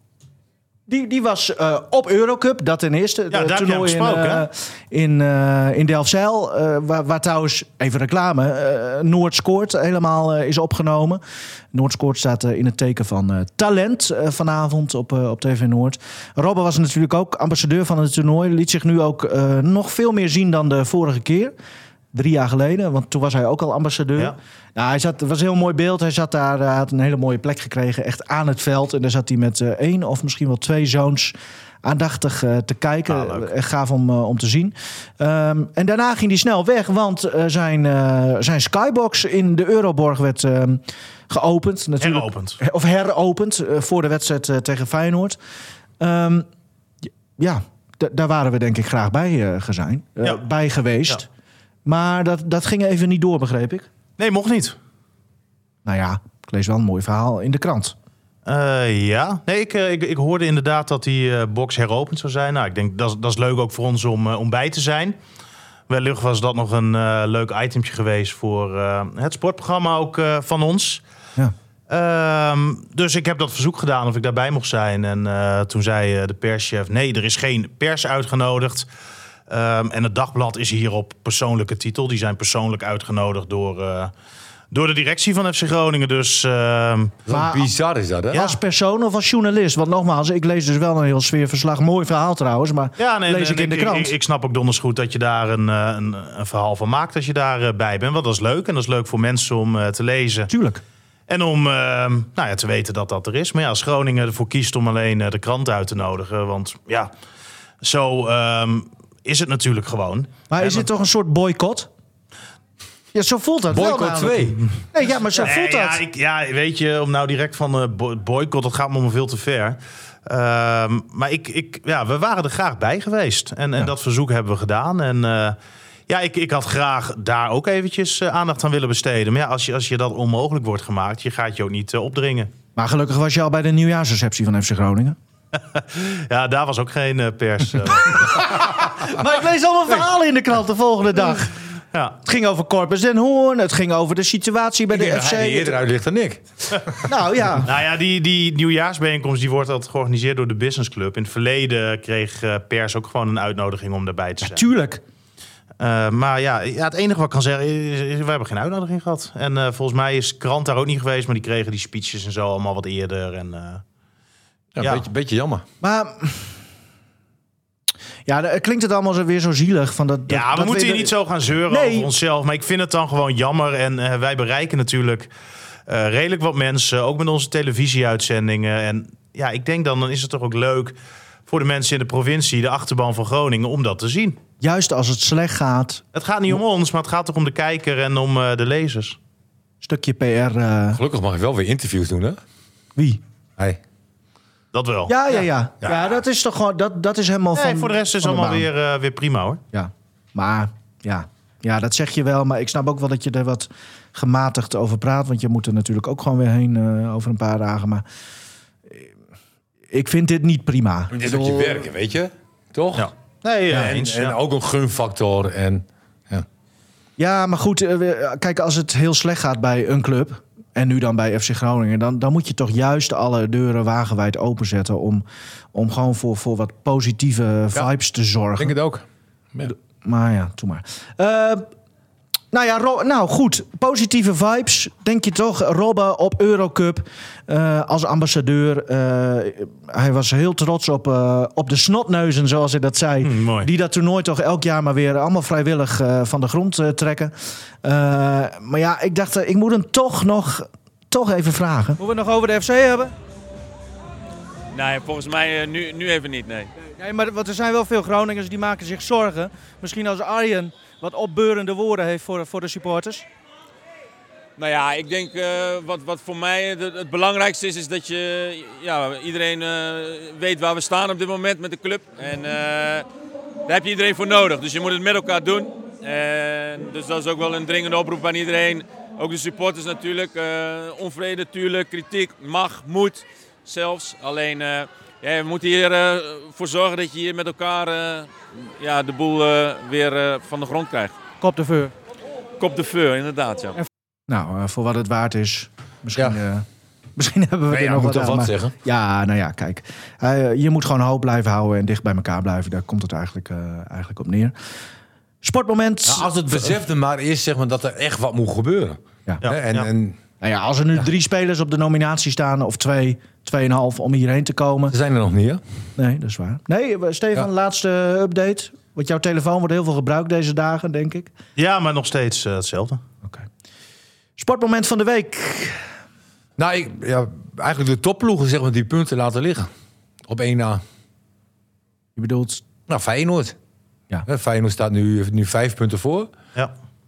Speaker 2: Die, die was uh, op Eurocup, dat ten eerste.
Speaker 4: Ja,
Speaker 2: de
Speaker 4: daar heb je hem
Speaker 2: toernooi in,
Speaker 4: gesproken,
Speaker 2: uh,
Speaker 4: hè?
Speaker 2: in, uh, in Delfzijl. Uh, waar, waar trouwens, even reclame, uh, Noord scoort helemaal uh, is opgenomen. Noord scoort staat uh, in het teken van uh, talent uh, vanavond op, uh, op T V Noord. Robben was natuurlijk ook ambassadeur van het toernooi. Liet zich nu ook uh, nog veel meer zien dan de vorige keer. Drie jaar geleden, want toen was hij ook al ambassadeur.
Speaker 4: Ja.
Speaker 2: Nou, hij zat, het was een heel mooi beeld. Hij zat daar, hij had een hele mooie plek gekregen, echt aan het veld. En daar zat hij met uh, één of misschien wel twee zoons aandachtig uh, te kijken.
Speaker 4: Ah, leuk.
Speaker 2: Echt gaaf om, uh, om te zien. Um, en daarna ging hij snel weg, want uh, zijn, uh, zijn skybox in de Euroborg werd uh, geopend. Natuurlijk.
Speaker 4: Heropend.
Speaker 2: Of heropend uh, voor de wedstrijd uh, tegen Feyenoord. Um, ja, d- daar waren we denk ik graag bij, uh, gezijn, uh,
Speaker 4: Ja.
Speaker 2: bij geweest.
Speaker 4: Ja.
Speaker 2: Maar dat, dat ging even niet door, begreep ik.
Speaker 4: Nee, mocht niet.
Speaker 2: Nou ja, ik lees wel een mooi verhaal in de krant.
Speaker 4: Uh, ja, nee, ik, uh, ik, ik hoorde inderdaad dat die uh, box heropend zou zijn. Nou, ik denk dat, dat is leuk ook voor ons om, uh, om bij te zijn. Wellicht was dat nog een uh, leuk itemtje geweest voor uh, het sportprogramma ook uh, van ons.
Speaker 2: Ja.
Speaker 4: Um, dus ik heb dat verzoek gedaan of ik daarbij mocht zijn. En uh, toen zei uh, de perschef, nee, er is geen pers uitgenodigd. Um, en het Dagblad is hier op persoonlijke titel. Die zijn persoonlijk uitgenodigd door, uh, door de directie van F C Groningen. Dus... Uh,
Speaker 3: Wat
Speaker 2: Maar-
Speaker 3: bizar is dat, hè?
Speaker 4: Ja.
Speaker 2: Als persoon of als journalist? Want nogmaals, ik lees dus wel een heel sfeerverslag. Mooi verhaal trouwens, maar
Speaker 4: ja, nee,
Speaker 2: lees
Speaker 4: nee,
Speaker 2: ik in de krant.
Speaker 4: Ik, ik snap ook donders goed dat je daar een, uh, een, een verhaal van maakt als je daarbij bij bent. Want dat is leuk en dat is leuk voor mensen om uh, te lezen.
Speaker 2: Tuurlijk.
Speaker 4: En om uh, nou ja, te weten dat dat er is. Maar ja, als Groningen ervoor kiest om alleen uh, de krant uit te nodigen. Want ja, zo um, is het natuurlijk gewoon.
Speaker 2: Maar
Speaker 4: Hè,
Speaker 2: is
Speaker 4: want-
Speaker 2: dit toch een soort boycott? Ja, zo voelt dat wel
Speaker 3: Boycott
Speaker 2: namelijk.
Speaker 3: twee.
Speaker 2: Nee, ja, maar zo
Speaker 4: Nee,
Speaker 2: voelt dat.
Speaker 4: ja, ik, ja, weet je, om nou direct van uh, boy- boycott, dat gaat me veel te ver. Um, maar ik, ik, ja, we waren er graag bij geweest. En, en
Speaker 2: Ja.
Speaker 4: dat verzoek hebben we gedaan. En uh, ja, ik, ik had graag daar ook eventjes uh, aandacht aan willen besteden. Maar ja, als je, als je dat onmogelijk wordt gemaakt, je gaat je ook niet uh, opdringen.
Speaker 2: Maar gelukkig was je al bij de nieuwjaarsreceptie van F C Groningen.
Speaker 4: Ja, daar was ook geen uh, pers. Uh,
Speaker 2: Maar ik lees allemaal verhalen in de krant de volgende dag.
Speaker 4: ja.
Speaker 2: Het ging over Corpus Den Hoorn. Het ging over de situatie bij
Speaker 3: Ik
Speaker 2: de
Speaker 3: denk
Speaker 2: F
Speaker 3: dat
Speaker 2: C.
Speaker 3: hij er eerder uit ligt dan ik.
Speaker 2: Nou ja.
Speaker 4: Nou ja, die, die nieuwjaarsbijeenkomst die wordt altijd georganiseerd door de Business Club. In het verleden kreeg uh, pers ook gewoon een uitnodiging om daarbij te zijn.
Speaker 2: Tuurlijk.
Speaker 4: Uh, maar ja, ja, het enige wat ik kan zeggen is, is we hebben geen uitnodiging gehad. En uh, volgens mij is Krant daar ook niet geweest, maar die kregen die speeches en zo allemaal wat eerder. En, uh,
Speaker 3: Ja,
Speaker 4: Ja.
Speaker 3: Beetje, beetje jammer.
Speaker 2: Maar... Ja, dan klinkt het allemaal zo weer zo zielig. Van dat, dat,
Speaker 4: ja, we
Speaker 2: dat
Speaker 4: moeten
Speaker 2: we-
Speaker 4: hier niet zo gaan zeuren
Speaker 2: Nee.
Speaker 4: over onszelf. Maar ik vind het dan gewoon jammer. En uh, wij bereiken natuurlijk uh, redelijk wat mensen, ook met onze televisieuitzendingen. En ja, ik denk dan, dan is het toch ook leuk voor de mensen in de provincie, de achterban van Groningen, om dat te zien.
Speaker 2: Juist als het slecht gaat,
Speaker 4: Het gaat niet om ons, maar het gaat toch om de kijker en om uh, de lezers.
Speaker 2: stukje P R... eh,
Speaker 3: Gelukkig mag ik wel weer interviews doen, hè?
Speaker 2: wie?
Speaker 3: Hey.
Speaker 4: Dat wel.
Speaker 2: Ja, ja, ja.
Speaker 4: Ja.
Speaker 2: Ja, dat is toch gewoon... Dat, dat is helemaal
Speaker 4: Nee,
Speaker 2: van...
Speaker 4: voor de rest is
Speaker 2: van
Speaker 4: allemaal
Speaker 2: baan.
Speaker 4: weer, uh, weer prima hoor.
Speaker 2: Ja, maar ja. ja, dat zeg je wel. Maar ik snap ook wel dat je er wat gematigd over praat. Want je moet er natuurlijk ook gewoon weer heen uh, over een paar dagen. Maar eh, ik vind dit niet prima.
Speaker 3: Dit is ook je werk, weet je? Toch?
Speaker 4: Ja. Nee,
Speaker 3: Ja,
Speaker 4: ja,
Speaker 3: en,
Speaker 4: eens.
Speaker 3: en
Speaker 4: ja.
Speaker 3: ook een gunfactor. En, ja.
Speaker 2: Ja, maar goed. eh, we- kijk, als het heel slecht gaat bij een club... en nu dan bij F C Groningen... dan, dan moet je toch juist alle deuren wagenwijd openzetten... om, om gewoon voor, voor wat positieve vibes te
Speaker 3: Ik
Speaker 2: zorgen.
Speaker 3: denk het ook. Ja.
Speaker 2: Maar ja, doe maar. Uh, nou ja, Ro- nou goed. Positieve vibes, denk je toch? Robben op Eurocup uh, als ambassadeur. Uh, hij was heel trots op, uh, op de snotneuzen, zoals hij dat zei.
Speaker 4: Hm, mooi.
Speaker 2: Die dat toernooi toch elk jaar maar weer allemaal vrijwillig uh, van de grond uh, trekken. Uh, maar ja, ik dacht, uh, ik moet hem toch nog toch even vragen. Moeten we het nog over de F C hebben?
Speaker 5: Nee, volgens mij uh, nu, nu even niet, nee.
Speaker 2: Nee, maar want er zijn wel veel Groningers die maken zich zorgen. Misschien als Arjen wat opbeurende woorden heeft voor, voor de supporters.
Speaker 5: Nou ja, ik denk uh, wat, wat voor mij het, het belangrijkste is, is dat je, ja, iedereen uh, weet waar we staan op dit moment met de club. En uh, daar heb je iedereen voor nodig. Dus je moet het met elkaar doen. En dus dat is ook wel een dringende oproep aan iedereen. Ook de supporters natuurlijk. Uh, onvrede natuurlijk, kritiek, mag, moet zelfs. Alleen, uh, ja, we moeten hier uh, voor zorgen dat je hier met elkaar uh, ja, de boel uh, weer uh, van de grond krijgt.
Speaker 2: Kop de vuur.
Speaker 5: Kop de vuur, inderdaad. Ja.
Speaker 2: Nou, uh, voor wat het waard is. Misschien,
Speaker 3: Ja.
Speaker 2: uh, misschien hebben we
Speaker 3: Nee,
Speaker 2: er
Speaker 3: ja,
Speaker 2: nog
Speaker 3: moet
Speaker 2: wat
Speaker 3: toch
Speaker 2: aan.
Speaker 3: wat
Speaker 2: maar-
Speaker 3: zeggen?
Speaker 2: Ja, nou ja, kijk. Uh, je moet gewoon hoop blijven houden en dicht bij elkaar blijven. Daar komt het eigenlijk, uh, eigenlijk op neer. Sportmoment.
Speaker 3: Nou, als het besef er maar is, zeg maar, dat er echt wat moet gebeuren.
Speaker 2: Ja.
Speaker 3: Hè, en,
Speaker 4: ja.
Speaker 3: en
Speaker 2: Nou ja, als er nu drie spelers op de nominatie staan, of twee, tweeënhalf om hierheen te komen.
Speaker 3: ze zijn er nog niet, hè?
Speaker 2: Nee, dat is waar. Nee, Stefan,
Speaker 3: Ja.
Speaker 2: laatste update. Want jouw telefoon wordt heel veel gebruikt deze dagen, denk ik.
Speaker 4: Ja, maar nog steeds uh, hetzelfde.
Speaker 2: Oké. Sportmoment van de week.
Speaker 3: Nou, ik, ja, eigenlijk de topploegen, zeg maar, die punten laten liggen. Op één na.
Speaker 2: Je bedoelt...
Speaker 3: Nou, Feyenoord.
Speaker 2: Ja.
Speaker 3: Hè, Feyenoord staat nu, nu vijf punten voor.
Speaker 4: Ja.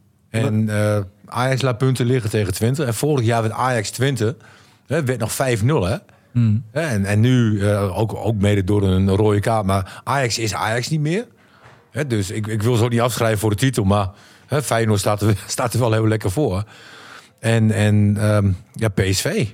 Speaker 3: En uh, Ajax laat punten liggen tegen Twente. En vorig jaar werd Ajax Twente. Hè, werd nog vijf nul, hè?
Speaker 2: Hmm.
Speaker 3: Hè, En, en nu, uh, ook, ook mede door een rode kaart. Maar Ajax is Ajax niet meer. Hè, dus ik, ik wil ze ook niet afschrijven voor de titel. Maar hè, Feyenoord staat er, staat er wel heel lekker voor. En, en um, ja, P S V.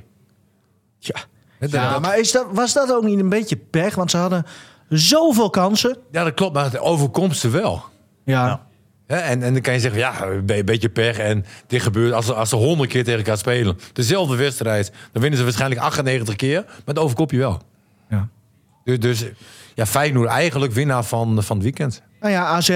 Speaker 2: Ja.
Speaker 3: Hè,
Speaker 2: Ja,
Speaker 3: dat,
Speaker 2: maar is dat, was dat ook niet een beetje pech? Want ze hadden zoveel kansen.
Speaker 3: ja, dat klopt. Maar het overkomt ze wel.
Speaker 2: Ja.
Speaker 4: Ja.
Speaker 3: Hè, en, en dan kan je zeggen, ja, een beetje pech. En dit gebeurt als ze, als ze honderd keer tegen elkaar spelen. Dezelfde wedstrijd. Dan winnen ze waarschijnlijk achtennegentig keer. Maar dat overkop je wel.
Speaker 2: Ja.
Speaker 3: Dus, dus ja, Feyenoord eigenlijk winnaar van, van het weekend.
Speaker 2: Nou ja, A Z uh,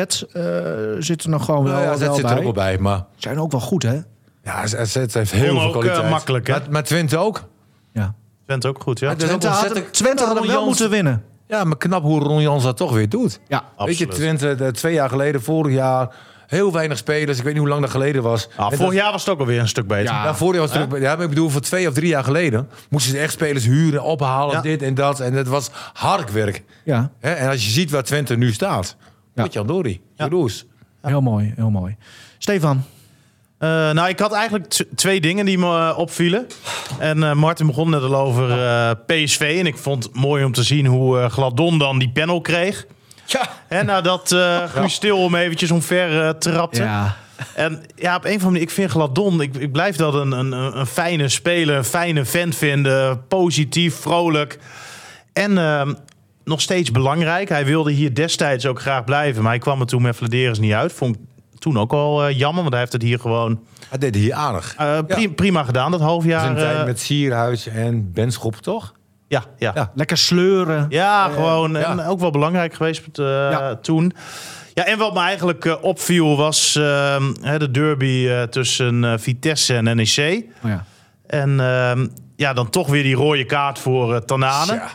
Speaker 2: zit er nog gewoon wel,
Speaker 3: Nou ja,
Speaker 2: wel
Speaker 3: dat zit
Speaker 2: bij.
Speaker 3: er ook wel bij. Maar
Speaker 2: Zijn ook wel goed, hè?
Speaker 3: ja, A Z heeft heel
Speaker 4: Kon
Speaker 3: veel
Speaker 4: ook,
Speaker 3: kwaliteit.
Speaker 4: uh, makkelijk, hè?
Speaker 3: Maar, maar Twente ook.
Speaker 2: Ja.
Speaker 4: Twente ook goed, ja.
Speaker 3: Maar het is ook
Speaker 2: Twente had,
Speaker 3: ontzettend-
Speaker 2: Twente had hem
Speaker 3: Ron
Speaker 2: wel
Speaker 3: Jans-
Speaker 2: moeten winnen.
Speaker 3: Ja, maar knap hoe Ron Jans dat toch weer doet.
Speaker 2: Ja.
Speaker 3: Weet je,
Speaker 4: Absoluut.
Speaker 3: Twente de, twee jaar geleden, vorig jaar, heel weinig spelers. Ik weet niet hoe lang dat geleden was.
Speaker 4: Ah,
Speaker 3: En
Speaker 4: vorig
Speaker 3: dat-
Speaker 4: jaar was het ook alweer een stuk beter.
Speaker 2: Ja.
Speaker 3: Ja, vorig jaar was het ook- ja, maar ik bedoel, voor twee of drie jaar geleden moesten ze echt spelers huren, ophalen,
Speaker 4: Ja.
Speaker 3: dit en dat. En dat was hard werk.
Speaker 2: Ja,
Speaker 3: Hè? En als je ziet waar Twente nu staat,
Speaker 2: Ja.
Speaker 3: moet je aan Dori. Jaloers.
Speaker 2: heel mooi, heel mooi. Stefan.
Speaker 4: Uh, nou, ik had eigenlijk t- twee dingen die me uh, opvielen. En uh, Martin begon net al over uh, P S V. En ik vond het mooi om te zien hoe uh, Gladon dan die panel kreeg.
Speaker 2: Ja.
Speaker 4: En nadat uh, Guus Stil hem eventjes omver uh, trapte.
Speaker 2: Ja.
Speaker 4: En ja, op een of andere manier, ik vind Gladon, ik, ik blijf dat een, een, een fijne speler, een fijne vent vinden. Positief, vrolijk. En uh, nog steeds belangrijk. Hij wilde hier destijds ook graag blijven. Maar hij kwam er toen met Vladeris niet uit. Vond ik toen ook al uh, jammer, want hij heeft het hier gewoon
Speaker 3: Hij deed hier aardig.
Speaker 4: uh, pri-
Speaker 3: Ja.
Speaker 4: prima gedaan, dat halfjaar.
Speaker 3: Zijn tijd
Speaker 4: uh,
Speaker 3: met Sierhuis en Benschop, toch?
Speaker 4: ja, ja.
Speaker 3: Ja.
Speaker 2: Lekker sleuren.
Speaker 4: Ja, gewoon.
Speaker 3: ja.
Speaker 4: En ook wel belangrijk geweest uh,
Speaker 2: Ja.
Speaker 4: toen. Ja, en wat me eigenlijk uh, opviel was uh, de derby uh, tussen uh, Vitesse en N E C.
Speaker 2: Oh ja.
Speaker 4: En uh, ja, dan toch weer die rode kaart voor uh, Tanane.
Speaker 3: Ja.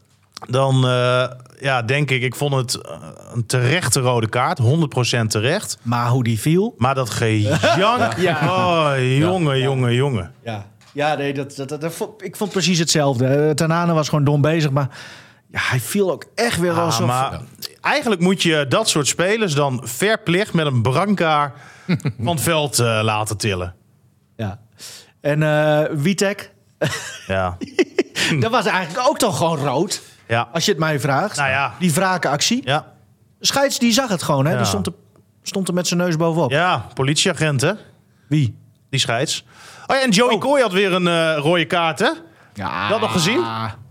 Speaker 4: Dan uh, ja, denk ik, ik vond het uh, een terechte rode kaart. honderd procent terecht.
Speaker 2: Maar hoe die viel.
Speaker 4: Maar dat gejank.
Speaker 2: Ja.
Speaker 4: Oh, jongen, jongen, jongen.
Speaker 2: Ja, ja nee, dat, dat, dat, dat vond- ik vond precies hetzelfde. Uh, Tanane was gewoon dom bezig, maar ja, hij viel ook echt weer
Speaker 4: Ah,
Speaker 2: alsof...
Speaker 4: maar eigenlijk moet je dat soort spelers dan verplicht met een brancard van het veld uh, laten tillen.
Speaker 2: Ja. En uh, Witek,
Speaker 4: Ja.
Speaker 2: dat was eigenlijk ook toch gewoon rood,
Speaker 4: Ja.
Speaker 2: als je het mij vraagt.
Speaker 4: Nou ja.
Speaker 2: Die wrakenactie.
Speaker 4: Ja.
Speaker 2: Scheids, die zag het gewoon, hè?
Speaker 4: Ja.
Speaker 2: Die stond er, stond er met zijn neus bovenop.
Speaker 4: Ja, politieagent, hè?
Speaker 2: Wie?
Speaker 4: Die scheids. Oh ja, en Joey
Speaker 2: Oh.
Speaker 4: Kooi had weer een uh, rode kaart, hè?
Speaker 2: Ja.
Speaker 4: Dat nog gezien?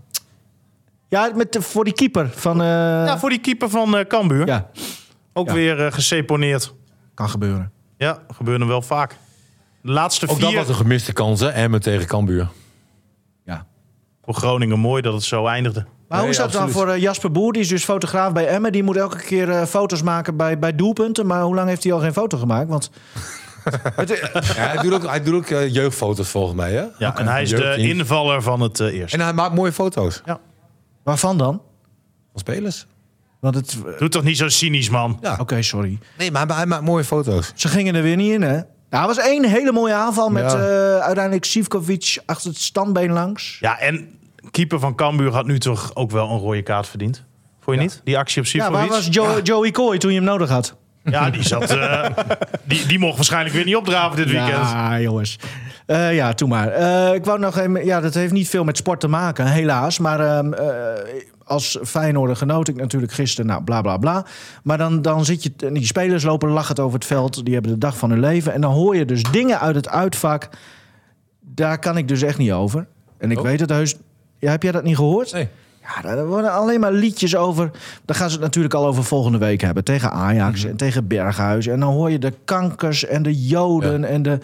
Speaker 2: Ja, met de, voor die keeper van... uh,
Speaker 4: Ja, voor die keeper van uh, Cambuur.
Speaker 2: ja,
Speaker 4: Ook
Speaker 2: Ja.
Speaker 4: weer uh, geseponeerd.
Speaker 2: kan gebeuren.
Speaker 4: Ja, gebeurde wel vaak. De laatste
Speaker 3: Ook dat
Speaker 4: vier
Speaker 3: was een gemiste kans, hè? Emmen tegen Cambuur.
Speaker 2: Ja.
Speaker 4: voor Groningen mooi dat het zo eindigde.
Speaker 2: Maar
Speaker 3: Nee,
Speaker 2: hoe is dat dan
Speaker 3: absoluut.
Speaker 2: voor uh, Jasper Boer? Die is dus fotograaf bij Emmen. Die moet elke keer uh, foto's maken bij, bij doelpunten. Maar hoe lang heeft hij al geen foto gemaakt? Want
Speaker 3: Ja, hij doet ook, hij doet ook uh, jeugdfoto's volgens mij, hè?
Speaker 4: Ja, en hij is de
Speaker 3: Jeugdteam.
Speaker 4: invaller van het uh, eerste.
Speaker 3: En hij maakt mooie foto's
Speaker 2: waarvan dan?
Speaker 3: van spelers.
Speaker 2: Want het...
Speaker 4: Doe toch niet zo cynisch, man.
Speaker 3: Ja.
Speaker 2: Oké, sorry.
Speaker 3: Nee, maar hij, hij maakt mooie foto's.
Speaker 2: Ze gingen er weer niet in, hè? Nou, er was één hele mooie aanval met
Speaker 3: Ja.
Speaker 2: uh, uiteindelijk Sivkovic achter het standbeen langs.
Speaker 4: Ja, en keeper van Cambuur had nu toch ook wel een rode kaart verdiend. Vond je niet? Die actie op
Speaker 2: Ja,
Speaker 4: Sivkovic?
Speaker 2: waar was Jo- Joey Kooi toen je hem nodig had?
Speaker 4: Ja, die zat. Uh, die, die mocht waarschijnlijk weer niet opdraven dit weekend.
Speaker 2: Ja, jongens. Uh, ja, doe maar. Uh, ik wou nog even... Ja, dat heeft niet veel met sport te maken, helaas. Maar uh, uh, als Feyenoorder genoot ik natuurlijk gisteren... Nou, bla, bla, bla. Maar dan, dan zit je... Die spelers lopen lachend over het veld. Die hebben de dag van hun leven. En dan hoor je dus dingen uit het uitvak. Daar kan ik dus echt niet over. En ik oh. weet het heus... Ja, heb jij dat niet gehoord?
Speaker 3: Nee.
Speaker 2: Ja, daar worden alleen maar liedjes over. Dan gaan ze het natuurlijk al over volgende week hebben. Tegen Ajax mm-hmm. en tegen Berghuis. En dan hoor je de kankers en de Joden ja. en de...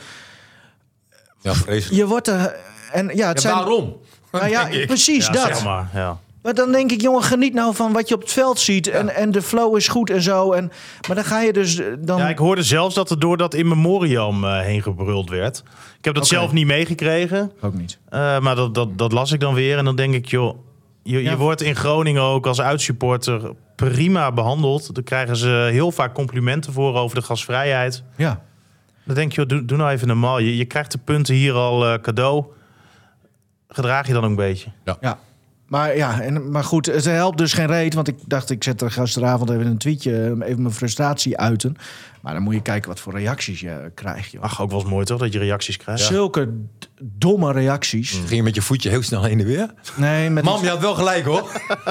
Speaker 3: Ja, vreselijk.
Speaker 2: Je wordt er... En ja, het
Speaker 3: ja,
Speaker 2: zijn...
Speaker 3: waarom?
Speaker 2: Nou ja, precies
Speaker 4: ja,
Speaker 2: dat.
Speaker 4: Zeg maar, ja.
Speaker 2: Maar dan denk ik, jongen, geniet nou van wat je op het veld ziet. Ja. En, en de flow is goed en zo. En, maar dan ga je dus... Dan...
Speaker 4: Ja, ik hoorde zelfs dat er door dat in memoriam uh, heen gebruld werd. Ik heb dat okay. zelf niet meegekregen.
Speaker 2: Ook niet.
Speaker 4: Uh, maar dat, dat, dat las ik dan weer. En dan denk ik, joh... Je, ja. je wordt in Groningen ook als uitsupporter prima behandeld. Daar krijgen ze heel vaak complimenten voor over de gastvrijheid.
Speaker 2: Ja.
Speaker 4: Dan denk je, joh, doe, doe nou even normaal. Je, je krijgt de punten hier al uh, cadeau. Gedraag je dan ook een beetje.
Speaker 2: Ja. ja. Maar ja, en, maar goed, het helpt dus geen reet. Want ik dacht, ik zet er gisteravond even een tweetje, even mijn frustratie uiten. Maar dan moet je kijken wat voor reacties je krijgt. Joh.
Speaker 4: Ach, ook wel eens mooi toch, dat je reacties krijgt?
Speaker 2: Ja. Zulke d- domme reacties.
Speaker 3: Mm. Ging je met je voetje heel snel heen en weer?
Speaker 2: Nee, met
Speaker 3: Mam, je had wel gelijk hoor.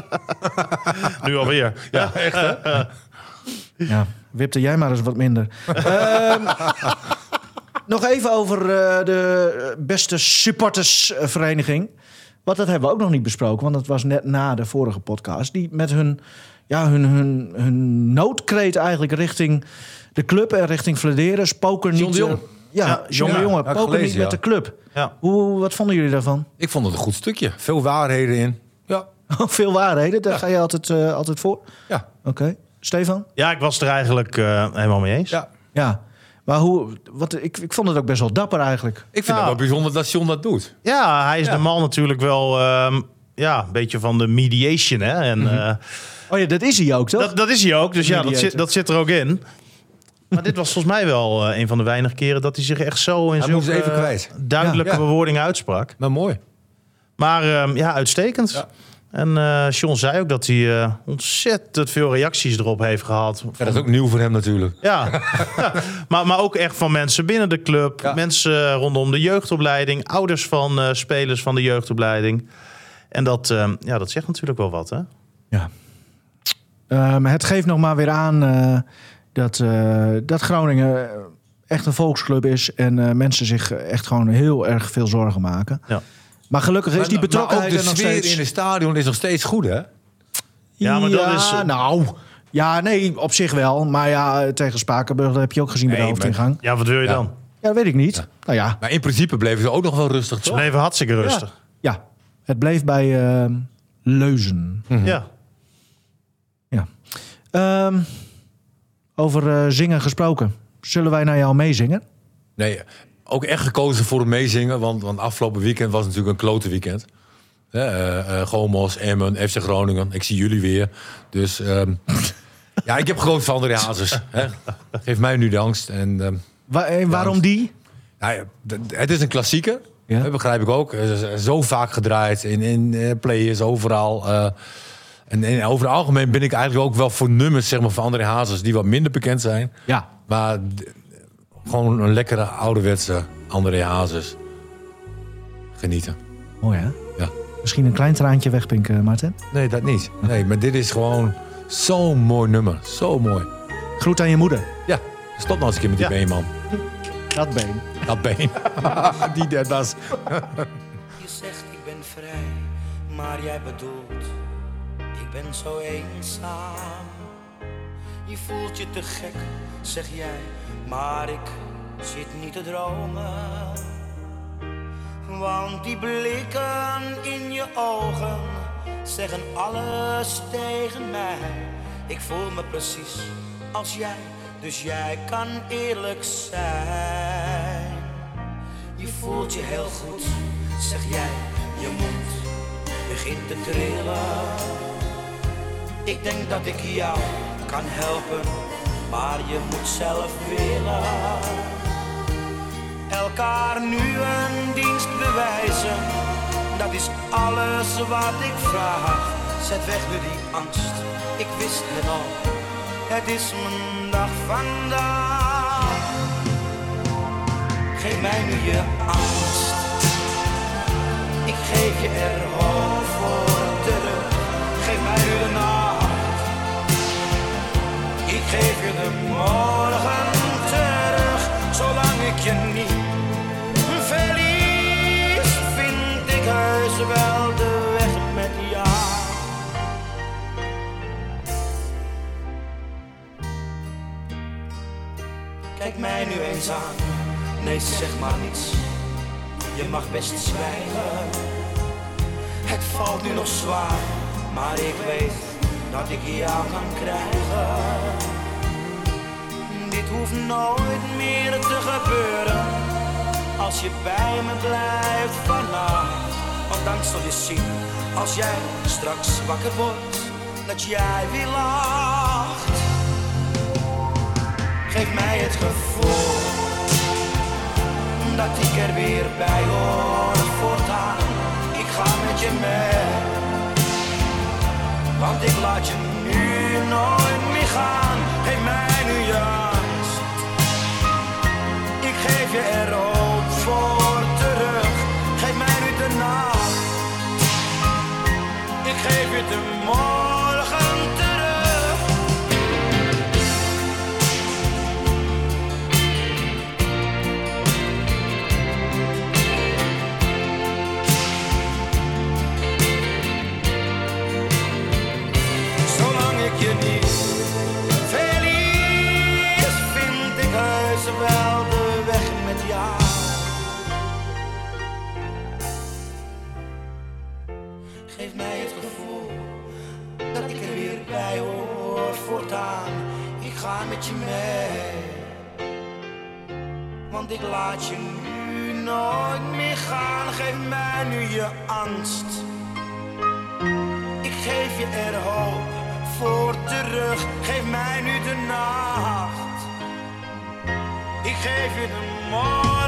Speaker 4: Nu alweer.
Speaker 3: Ja, echt hè?
Speaker 2: Ja, wipte jij maar eens wat minder. um, nog even over uh, de beste supportersvereniging. Want dat hebben we ook nog niet besproken, want dat was net na de vorige podcast. Die met hun, ja, hun, hun, hun noodkreet eigenlijk richting de club en richting Vladeren. Spoken niet.
Speaker 3: John de Jong.
Speaker 2: Ja,
Speaker 4: ja,
Speaker 2: John de
Speaker 3: ja,
Speaker 2: Jong. Poker
Speaker 3: gelezen,
Speaker 2: niet
Speaker 3: ja.
Speaker 2: met de club.
Speaker 4: Ja.
Speaker 2: Hoe, wat vonden jullie daarvan?
Speaker 3: Ik vond het een goed stukje. Veel waarheden in. Ja.
Speaker 2: Veel waarheden, daar
Speaker 3: ja.
Speaker 2: ga je altijd, uh, altijd voor?
Speaker 3: Ja.
Speaker 2: Oké. Okay. Stefan?
Speaker 4: Ja, ik was er eigenlijk uh, helemaal mee eens.
Speaker 3: Ja.
Speaker 2: Ja. Maar hoe, wat, ik, ik vond het ook best wel dapper eigenlijk.
Speaker 3: Ik vind
Speaker 4: ja.
Speaker 3: het wel bijzonder dat John dat doet.
Speaker 4: Ja, hij is
Speaker 3: ja.
Speaker 4: de man natuurlijk wel um, ja, een beetje van de mediation. Hè? En, mm-hmm. uh,
Speaker 2: oh ja, dat is hij ook, toch?
Speaker 4: Dat, dat is hij ook, dus ja, dat zit, dat zit er ook in. Maar dit was volgens mij wel uh, een van de weinige keren dat hij zich echt zo in zo'n uh, duidelijke ja. bewoording uitsprak.
Speaker 3: Maar mooi.
Speaker 4: Maar um, ja, uitstekend. Ja. En uh, John zei ook dat hij uh, ontzettend veel reacties erop heeft gehad. Van...
Speaker 3: Ja, dat is ook nieuw voor hem natuurlijk.
Speaker 4: Ja, maar, maar ook echt van mensen binnen de club. Ja. Mensen rondom de jeugdopleiding. Ouders van uh, spelers van de jeugdopleiding. En dat, uh, ja, dat zegt natuurlijk wel wat, hè?
Speaker 2: Ja. Um, het geeft nog maar weer aan uh, dat, uh, dat Groningen echt een volksclub is. En uh, mensen zich echt gewoon heel erg veel zorgen maken. Ja. Maar gelukkig is maar, die betrokkenheid
Speaker 3: maar ook de
Speaker 2: er nog
Speaker 3: sfeer
Speaker 2: steeds...
Speaker 3: in het stadion is nog steeds goed, hè?
Speaker 4: Ja, maar dat is...
Speaker 2: Ja, nou... Ja, nee, op zich wel. Maar ja, tegen Spakenburg, dat heb je ook gezien bij nee, de hoofdingang.
Speaker 4: Ja, wat wil je
Speaker 3: ja.
Speaker 4: dan?
Speaker 2: Ja, dat weet ik niet. Ja. Nou ja.
Speaker 3: Maar in principe bleven ze ook nog wel rustig, toch?
Speaker 4: Ze bleven hartstikke rustig.
Speaker 2: Ja, ja. Het bleef bij uh, Leuzen.
Speaker 4: Mm-hmm. Ja.
Speaker 2: Ja. Um, over uh, zingen gesproken. Zullen wij naar jou meezingen?
Speaker 3: Nee, ook echt gekozen voor het meezingen. Want, want afgelopen weekend was natuurlijk een klote weekend. Ja, uh, uh, Gomos, Emmen, F C Groningen. Ik zie jullie weer. Dus um, ja, ik heb gekozen voor André Hazes. Hè. Geef mij nu de angst. En, um,
Speaker 2: Wa- en waarom die?
Speaker 3: Nou ja, het is een klassieker. Ja. Dat begrijp ik ook. Zo vaak gedraaid in, in uh, players, overal. Uh, en, en over het algemeen ben ik eigenlijk ook wel voor nummers zeg maar, van André Hazes die wat minder bekend zijn.
Speaker 2: Ja.
Speaker 3: Maar d- gewoon een lekkere ouderwetse André Hazes. Genieten.
Speaker 2: Mooi hè?
Speaker 3: Ja.
Speaker 2: Misschien een klein traantje wegpinken, Maarten?
Speaker 3: Nee, dat niet. Nee, maar dit is gewoon zo'n mooi nummer. Zo mooi.
Speaker 2: Groet aan je moeder.
Speaker 3: Ja, stop nou eens een keer met die ja. been, man.
Speaker 2: Dat been.
Speaker 3: Dat been. die dat was.
Speaker 6: Je zegt ik ben vrij, maar jij bedoelt ik ben zo eenzaam. Je voelt je te gek, zeg jij, maar ik zit niet te dromen. Want die blikken in je ogen zeggen alles tegen mij. Ik voel me precies als jij, dus jij kan eerlijk zijn. Je voelt je heel goed, zeg jij, je mond begint te trillen. Ik denk dat ik jou kan helpen, maar je moet zelf willen. Elkaar nu een dienst bewijzen, dat is alles wat ik vraag. Zet weg nu die angst, ik wist het al, het is mijn dag vandaag. Geef mij nu je angst. wel de weg met jou. Kijk mij nu eens aan, nee zeg maar niets, je mag best zwijgen. Het valt nu nog zwaar, maar ik weet dat ik jou kan krijgen. Dit hoeft nooit meer te gebeuren, als je bij me blijft vannacht. Want dan zul je zien, als jij straks wakker wordt, dat jij weer lacht. Geef mij het gevoel dat ik er weer bij hoor voortaan. Ik ga met je mee, want ik laat je nu nooit meer gaan. Geef mij nu je angst, ik geef je er hoop voor terug. Geef mij nu de nacht, ik geef je de morgen terug. Je niet verlies, vind ik heus wel de weg met jou. Geef mij het gevoel dat ik er weer bij hoor voortaan. Ik ga met je mee, want ik laat je nu nooit meer gaan. Geef mij nu je angst, ik geef je er hoop voor terug. Geef mij nu de nacht, ik geef je de morgen.